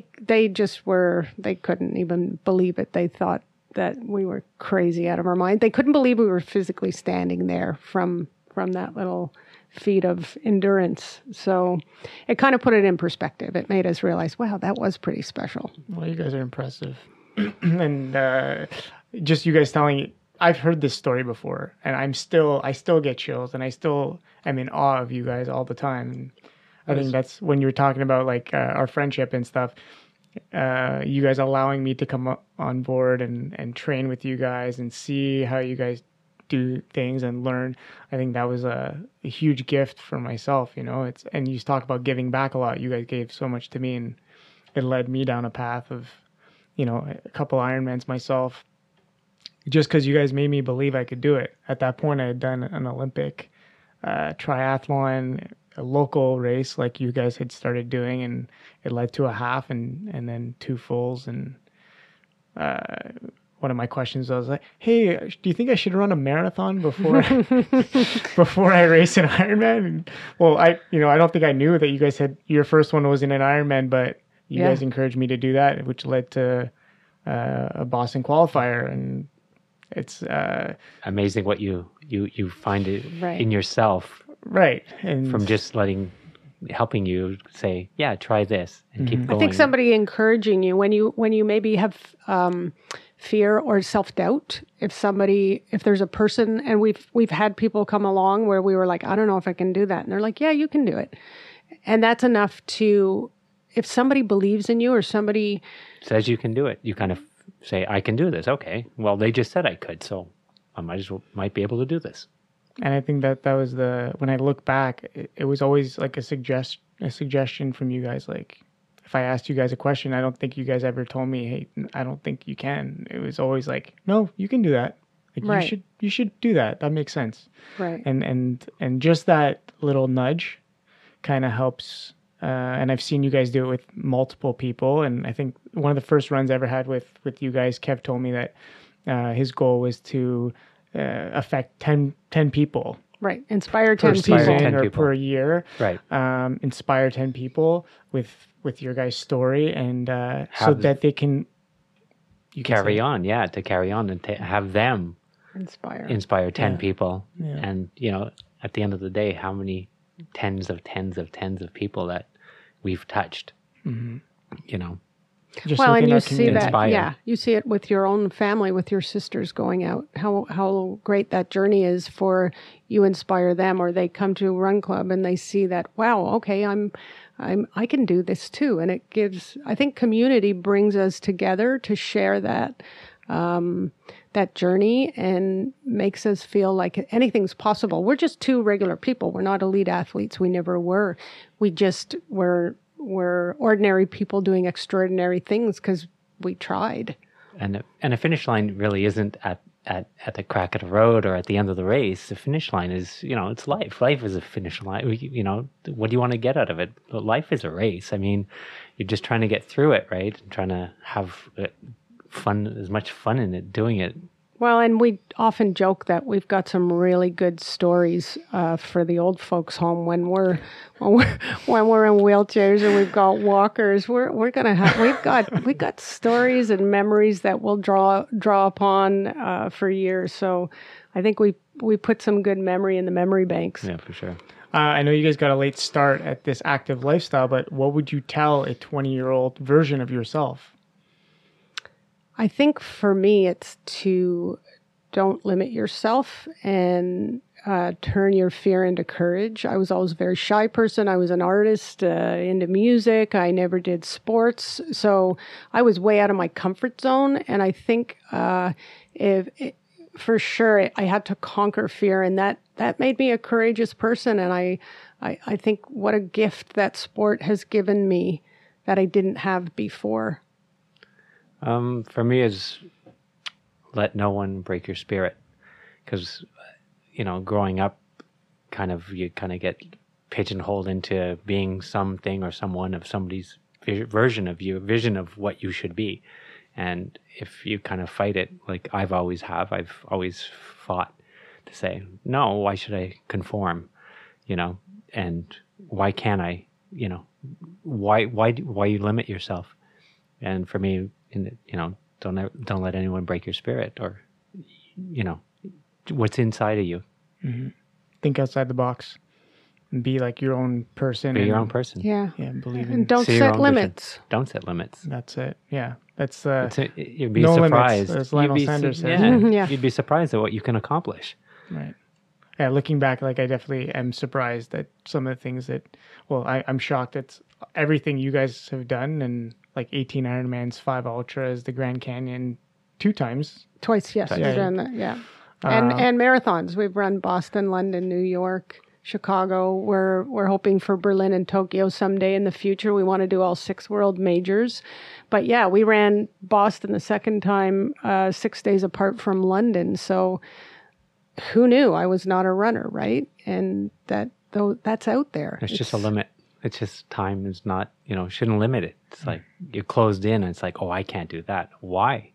couldn't even believe it. They thought that we were crazy out of our mind. They couldn't believe we were physically standing there from that little feat of endurance. So it kind of put it in perspective. It made us realize, wow, that was pretty special.
Well, you guys are impressive. And just you guys telling it, I've heard this story before, and I still get chills, and I still am in awe of you guys all the time. I think that's when you were talking about like our friendship and stuff. You guys allowing me to come on board and train with you guys and see how you guys do things and learn. I think that was a huge gift for myself. And you talk about giving back a lot. You guys gave so much to me, and it led me down a path of, a couple Ironmans myself. Just because you guys made me believe I could do it. At that point, I had done an Olympic triathlon, a local race like you guys had started doing, and it led to a half and then 2 fulls. And one of my questions was like, hey, do you think I should run a marathon before I race an Ironman? And, well, I don't think I knew that you guys had, your first one was in an Ironman, but you guys encouraged me to do that, which led to a Boston qualifier. And it's
amazing what you find it in yourself,
right? And
from just helping you say, yeah, try this and keep going.
I think somebody encouraging you when you maybe have fear or self-doubt. If there's a person, and we've had people come along where we were like, I don't know if I can do that, and they're like, yeah, you can do it, and that's enough to. If somebody believes in you or somebody
says you can do it, you kind of say, I can do this. Okay, well, they just said I could, so I might be able to do this.
And I think that was when I look back, it was always like a suggestion from you guys. Like if I asked you guys a question, I don't think you guys ever told me, hey, I don't think you can. It was always like, no, you can do that. Like
Right.
you should do that. That makes sense.
Right.
And just that little nudge kind of helps. And I've seen you guys do it with multiple people. And I think one of the first runs I ever had with you guys, Kev told me that his goal was to affect 10 people
Right. Inspire
per
10 people.
season
10
or
people.
per year.
Right.
Inspire 10 people with your guys' story, and so
Have-
that they can
Carry on, to carry on and have them inspire 10
Yeah.
people.
Yeah.
And, at the end of the day, how many tens of people that we've touched,
Just
Well,
within
and you
our
see
community.
that,
Inspire.
yeah, you see it with your own family, with your sisters going out. How great that journey is for you. Inspire them, or they come to a run club and they see that, wow, okay, I can do this too, and it gives. I think community brings us together to share that that journey and makes us feel like anything's possible. We're just two regular people. We're not elite athletes. We never were. We're ordinary people doing extraordinary things because we tried.
And a finish line really isn't at the crack of the road or at the end of the race. The finish line is, it's life. Life is a finish line. What do you want to get out of it? But life is a race. I mean, you're just trying to get through it, right? And trying to have fun, as much fun in it, doing it.
Well, and we often joke that we've got some really good stories for the old folks' home when we're in wheelchairs and we've got walkers. We're gonna have we've got stories and memories that we'll draw upon for years. So I think we put some good memory in the memory banks.
Yeah, for sure.
I know you guys got a late start at this active lifestyle, but what would you tell a 20-year-old version of yourself?
I think for me, it's to don't limit yourself and turn your fear into courage. I was always a very shy person. I was an artist into music. I never did sports. So I was way out of my comfort zone. And I think for sure I had to conquer fear, and that made me a courageous person. And I think what a gift that sport has given me that I didn't have before.
For me, is let no one break your spirit, because growing up, you get pigeonholed into being something or someone of somebody's version of you, vision of what you should be, and if you kind of fight it, like I've always fought to say no. Why should I conform? And why can't I? Why you limit yourself? And for me, don't let anyone break your spirit, or what's inside of you.
Mm-hmm. Think outside the box and be like your own person.
Be your own person.
Yeah.
Yeah, believe in.
And don't
See your
set
own
limits.
vision. Don't set limits.
That's it. Yeah, that's
You'd be
no
surprised.
limits, as Lionel Sanders says.
Yeah.
You'd be surprised at what you can accomplish.
right. Yeah, looking back, like I definitely am surprised at some of the things that. Well, I'm shocked at everything you guys have done, and like 18 Ironmans, 5 Ultras, the Grand Canyon, 2 times.
Twice, yes.
Yeah.
We've done that, yeah. And marathons. We've run Boston, London, New York, Chicago. We're hoping for Berlin and Tokyo someday in the future. We want to do all 6 world majors. But yeah, we ran Boston the second time 6 days apart from London. So who knew I was not a runner, right? And that's out there.
It's just a limit. It's just time is not, shouldn't limit it. It's like you're closed in, and it's like, oh, I can't do that. Why?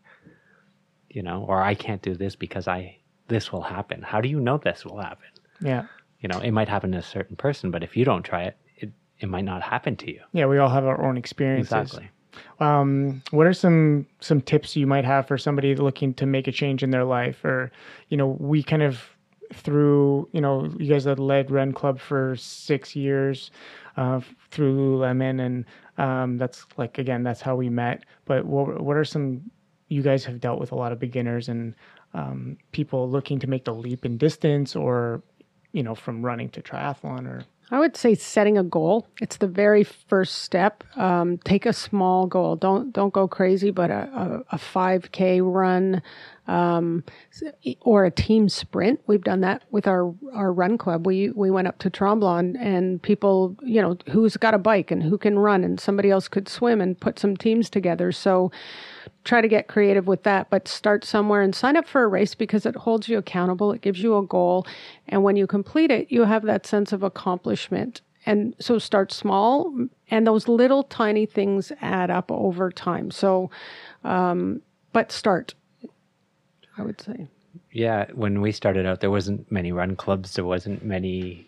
Or I can't do this because this will happen. How do you know this will happen?
Yeah.
It might happen to a certain person, but if you don't try it, it might not happen to you.
Yeah, we all have our own experiences.
Exactly.
What are some tips you might have for somebody looking to make a change in their life? Or, we kind of through, you guys had led Run Club for 6 years through Lululemon, and that's like, again, that's how we met. But what are some, you guys have dealt with a lot of beginners and people looking to make the leap in distance, or, from running to triathlon, or
I would say setting a goal. It's the very first step. Take a small goal. Don't go crazy, but a 5K run, or a team sprint. We've done that with our run club. We went up to Tremblant and people, who's got a bike and who can run and somebody else could swim and put some teams together. So try to get creative with that, but start somewhere and sign up for a race because it holds you accountable. It gives you a goal. And when you complete it, you have that sense of accomplishment. And so start small, and those little tiny things add up over time. So, but start, I would say.
Yeah, when we started out, there wasn't many run clubs. There wasn't many,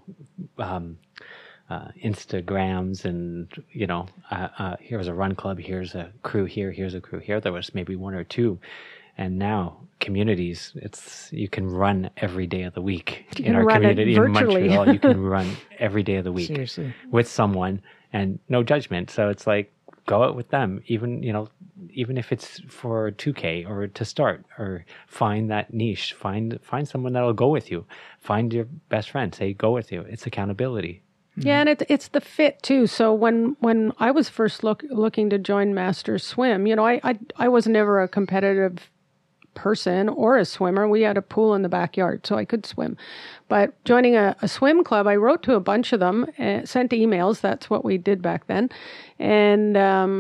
Instagrams and, here's a run club, here's a crew here, here's a crew here. There was maybe one or two. And now communities, you can run every day of the week in our community in Montreal. You can run every day of the week
Seriously.
With someone and no judgment. So it's like, go out with them, even if it's for 2K or to start, or find that niche, find someone that'll go with you, find your best friend, say, go with you. It's accountability.
Yeah, and it's the fit too. So when I was first looking to join Masters Swim, I was never a competitive person or a swimmer. We had a pool in the backyard, so I could swim. But joining a swim club, I wrote to a bunch of them, sent emails. That's what we did back then. And,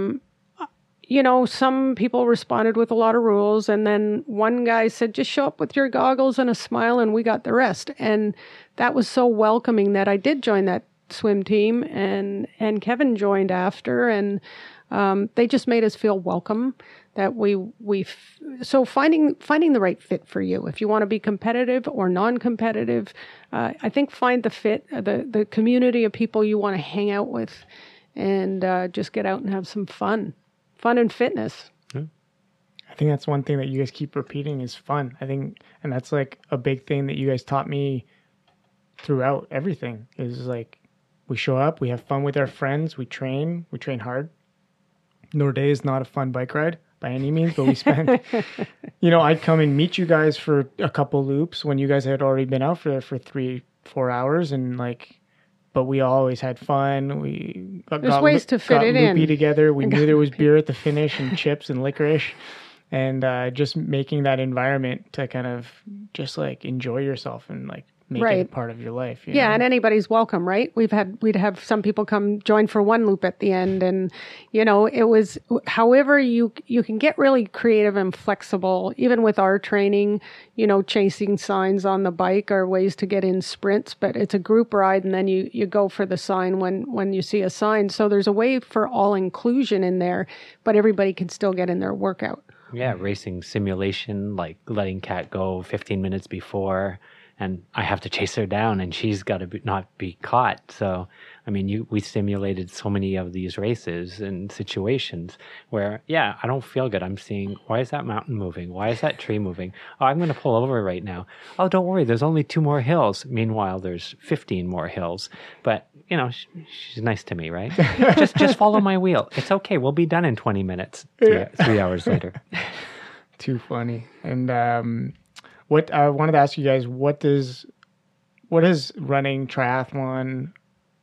some people responded with a lot of rules. And then one guy said, just show up with your goggles and a smile and we got the rest. And that was so welcoming that I did join that swim team, and Kevin joined after, and they just made us feel welcome. That so finding the right fit for you. If you want to be competitive or non-competitive, I think find the fit, the community of people you want to hang out with, and just get out and have some fun and fitness.
I think that's one thing that you guys keep repeating is fun. I think, and that's like a big thing that you guys taught me throughout everything is like, we show up, we have fun with our friends, we train hard. Nordea is not a fun bike ride by any means, but we spent, I'd come and meet you guys for a couple loops when you guys had already been out for 3-4 hours, and but we always had fun. We
There's ways to fit it
loopy
in
together. We knew there was beer at the finish and chips and licorice, and just making that environment to kind of just like enjoy yourself and like make it a part of your life. You know?
And anybody's welcome, right? We'd have some people come join for one loop at the end, and it was however you can get really creative and flexible. Even with our training, chasing signs on the bike are ways to get in sprints, but it's a group ride, and then you go for the sign when you see a sign. So there's a way for all inclusion in there, but everybody can still get in their workout.
Yeah, racing simulation, like letting Kat go 15 minutes before, and I have to chase her down, and she's got to not be caught. So, I mean, we simulated so many of these races and situations where, I don't feel good. I'm seeing, why is that mountain moving? Why is that tree moving? Oh, I'm going to pull over right now. Oh, don't worry, there's only 2 more hills. Meanwhile, there's 15 more hills. But, she's nice to me, right? just follow my wheel. It's okay. We'll be done in 20 minutes, 3 hours later.
Too funny. And, what I wanted to ask you guys, what is running triathlon,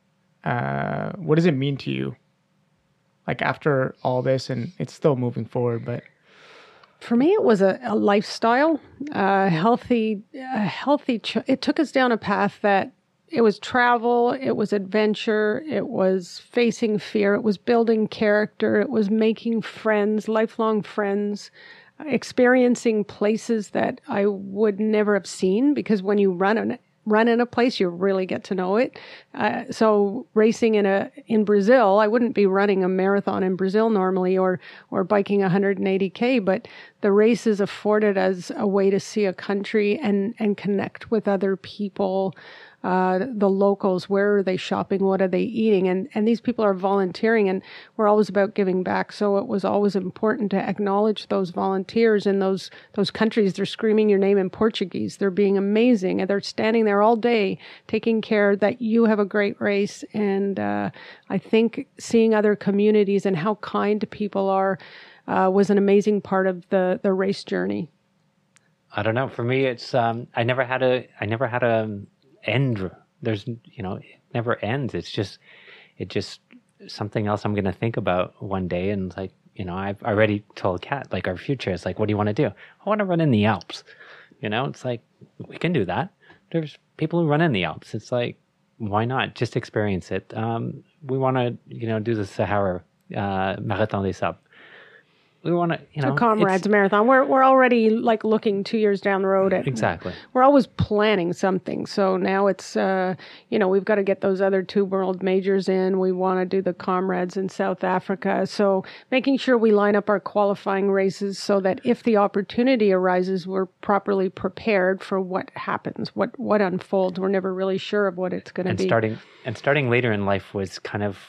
what does it mean to you? Like after all this, and it's still moving forward, but.
For me, it was a lifestyle, healthy. It took us down a path that it was travel, it was adventure, it was facing fear, it was building character, it was making friends, lifelong friends, experiencing places that I would never have seen, because when you run in a place, you really get to know it. So racing in Brazil, I wouldn't be running a marathon in Brazil normally, or biking 180K, but the races afforded us a way to see a country and connect with other people. The locals, where are they shopping? What are they eating? And these people are volunteering, and we're always about giving back. So it was always important to acknowledge those volunteers in those countries. They're screaming your name in Portuguese. They're being amazing, and they're standing there all day taking care that you have a great race. And I think seeing other communities and how kind people are was an amazing part of the race journey.
I don't know. For me, it's I never had a end. There's it never ends. It's just something else I'm going to think about one day, and like You know, I've already told Kat, like, our future is like, what do you want to do? I want to run in the Alps. You know, it's like, we can do that. There's people who run in the Alps. It's like, why not? Just experience it. We want to, you know, do the Sahara Marathon des Sables. We want to, you know.
So Comrades Marathon. We're already like looking 2 years down the road at.
Exactly.
We're always planning something. So now it's, you know, we've got to get those other 2 world majors in. We want to do the Comrades in South Africa. So making sure we line up our qualifying races so that if the opportunity arises, we're properly prepared for what happens, what unfolds. We're never really sure of what it's going to be.
Starting later in life was kind of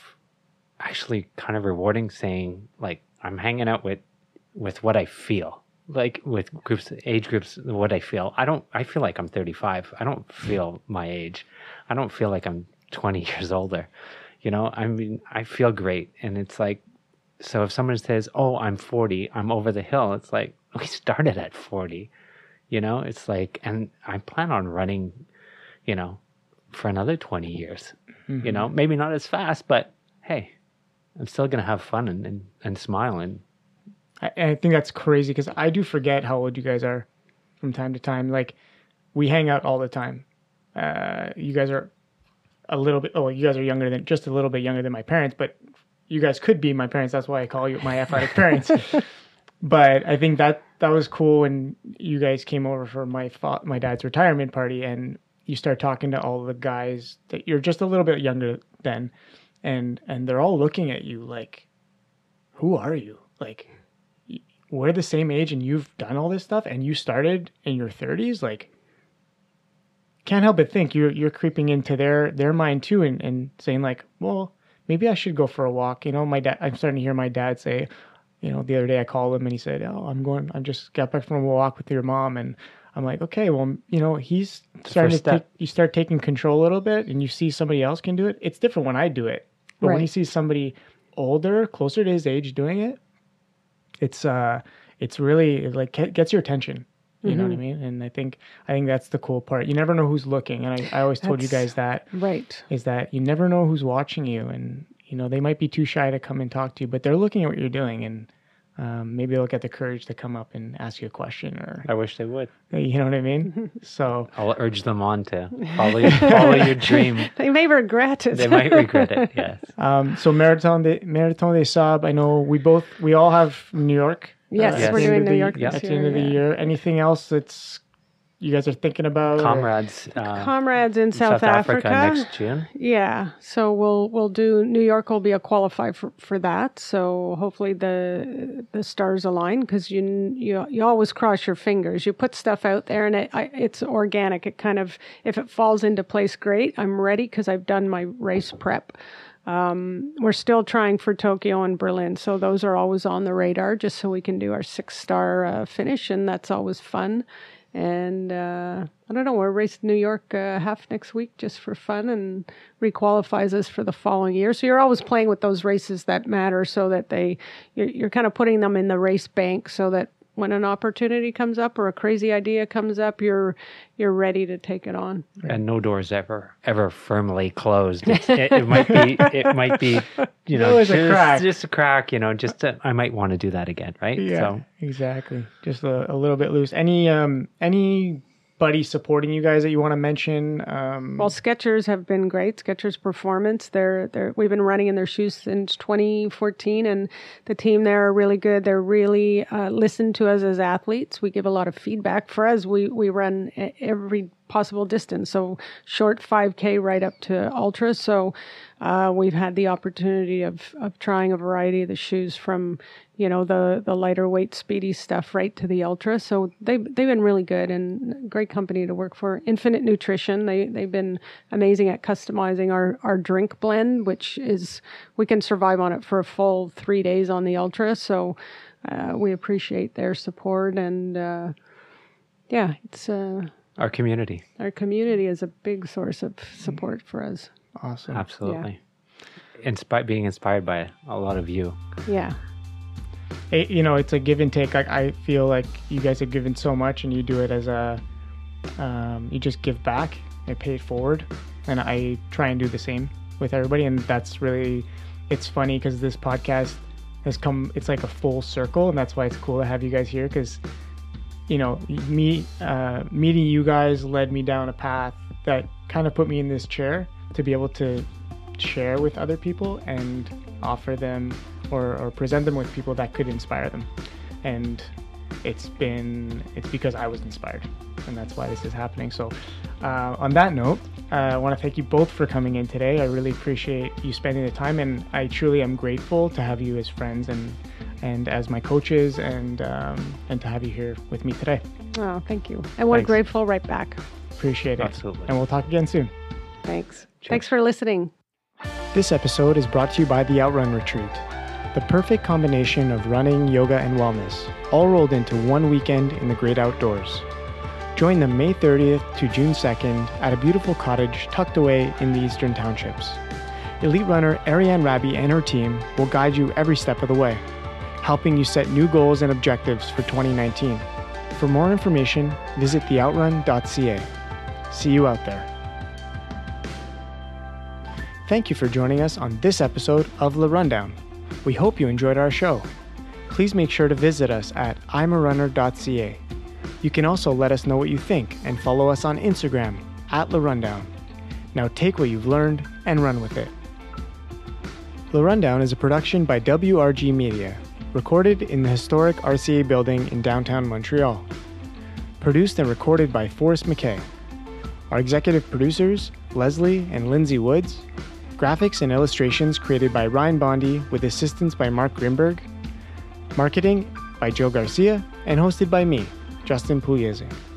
rewarding, saying, like, I'm hanging out with what I feel, like with age groups, what I feel. I feel like I'm 35. I don't feel my age. I don't feel like I'm 20 years older. You know, I mean, I feel great. And it's like, so if someone says, oh, I'm 40, I'm over the hill. It's like, we started at 40, you know, it's like, and I plan on running, you know, for another 20 years, you know, maybe not as fast, but hey, I'm still going to have fun and smile. And
I think that's crazy because I do forget how old you guys are from time to time. Like, we hang out all the time. You guys are a little bit, you guys are just a little bit younger than my parents, but you guys could be my parents. That's why I call you my athletic parents. But I think that was cool when you guys came over for my dad's retirement party and you start talking to all the guys that you're just a little bit younger than, and they're all looking at you like, who are you? Like, we're the same age and you've done all this stuff and you started in your 30s. Like, can't help but think you're creeping into their mind too and saying like, well, maybe I should go for a walk. You know, I'm starting to hear my dad say, you know, the other day I called him and he said, I just got back from a walk with your mom. And I'm like, okay, well, you know, he's starting to you start taking control a little bit and you see somebody else can do it. It's different when I do it. But when you see somebody older, closer to his age doing it, it's really like gets your attention. You know what I mean? And I think that's the cool part. You never know who's looking. And I always told you guys that.
Right.
Is that you never know who's watching you. And, you know, they might be too shy to come and talk to you, but they're looking at what you're doing. And maybe they'll get the courage to come up and ask you a question. Or
I wish they would.
You know what I mean? So
I'll urge them on to follow your dream.
They may regret it.
They might regret it, yes.
So Marathon des Sables, I know we all have New York.
Yes, we're doing New York this year.
At the end of the year. Anything else that's you guys are thinking about?
Comrades
in South Africa
next June.
Yeah, so we'll do New York. Will be a qualifier for that. So hopefully the stars align because you always cross your fingers. You put stuff out there and it's organic. It kind of, if it falls into place, great. I'm ready because I've done my race prep. We're still trying for Tokyo and Berlin, so those are always on the radar just so we can do our 6-star finish, and that's always fun. And I don't know, we're racing New York half next week just for fun and requalifies us for the following year. So you're always playing with those races that matter so that you're kind of putting them in the race bank so that when an opportunity comes up or a crazy idea comes up, you're ready to take it on.
And no doors ever firmly closed. It might be, you know, just a crack, you know, I might want to do that again, right?
Yeah, so. Exactly. Just a little bit loose. Anybody supporting you guys that you want to mention?
Well, Skechers have been great. Skechers Performance. We've been running in their shoes since 2014, and the team there are really good. They're really listen to us as athletes. We give a lot of feedback. For us, we run every possible distance, so short 5K right up to ultra. So we've had the opportunity of trying a variety of the shoes from, you know, the lighter weight speedy stuff right to the ultra. So they've been really good and great company to work for. Infinite Nutrition, they've been amazing at customizing our drink blend, which is, we can survive on it for a full 3 days on the ultra. So we appreciate their support and it's
our community.
Our community is a big source of support for us.
Awesome.
Absolutely. Yeah. Being inspired by a lot of you.
Yeah.
You know, it's a give and take. I feel like you guys have given so much and you do it as you just give back and pay it forward. And I try and do the same with everybody. And that's really, it's funny because this podcast, has come, it's like a full circle, and that's why it's cool to have you guys here, because meeting you guys led me down a path that kind of put me in this chair to be able to share with other people and offer them or present them with people that could inspire them. And it's because I was inspired, and that's why this is happening. So on that note, I want to thank you both for coming in today. I really appreciate you spending the time, and I truly am grateful to have you as friends and as my coaches, and to have you here with me today.
Oh, thank you. And we're
Thanks.
grateful right back.
Appreciate it.
Absolutely.
And we'll talk again soon.
Thanks.
Sure.
Thanks for listening.
This episode is brought to you by the Outrun Retreat, the perfect combination of running, yoga, and wellness, all rolled into one weekend in the great outdoors. Join them May 30th to June 2nd at a beautiful cottage tucked away in the Eastern Townships. Elite runner Ariane Rabi and her team will guide you every step of the way, helping you set new goals and objectives for 2019. For more information, visit theoutrun.ca. See you out there. Thank you for joining us on this episode of The Rundown. We hope you enjoyed our show. Please make sure to visit us at imarunner.ca. You can also let us know what you think and follow us on Instagram at The Rundown. Now take what you've learned and run with it. The Rundown is a production by WRG Media, recorded in the historic RCA building in downtown Montreal. Produced and recorded by Forrest McKay. Our executive producers, Leslie and Lindsay Woods. Graphics and illustrations created by Ryan Bondi with assistance by Mark Grimberg. Marketing by Joe Garcia and hosted by me, Justin Pugliese.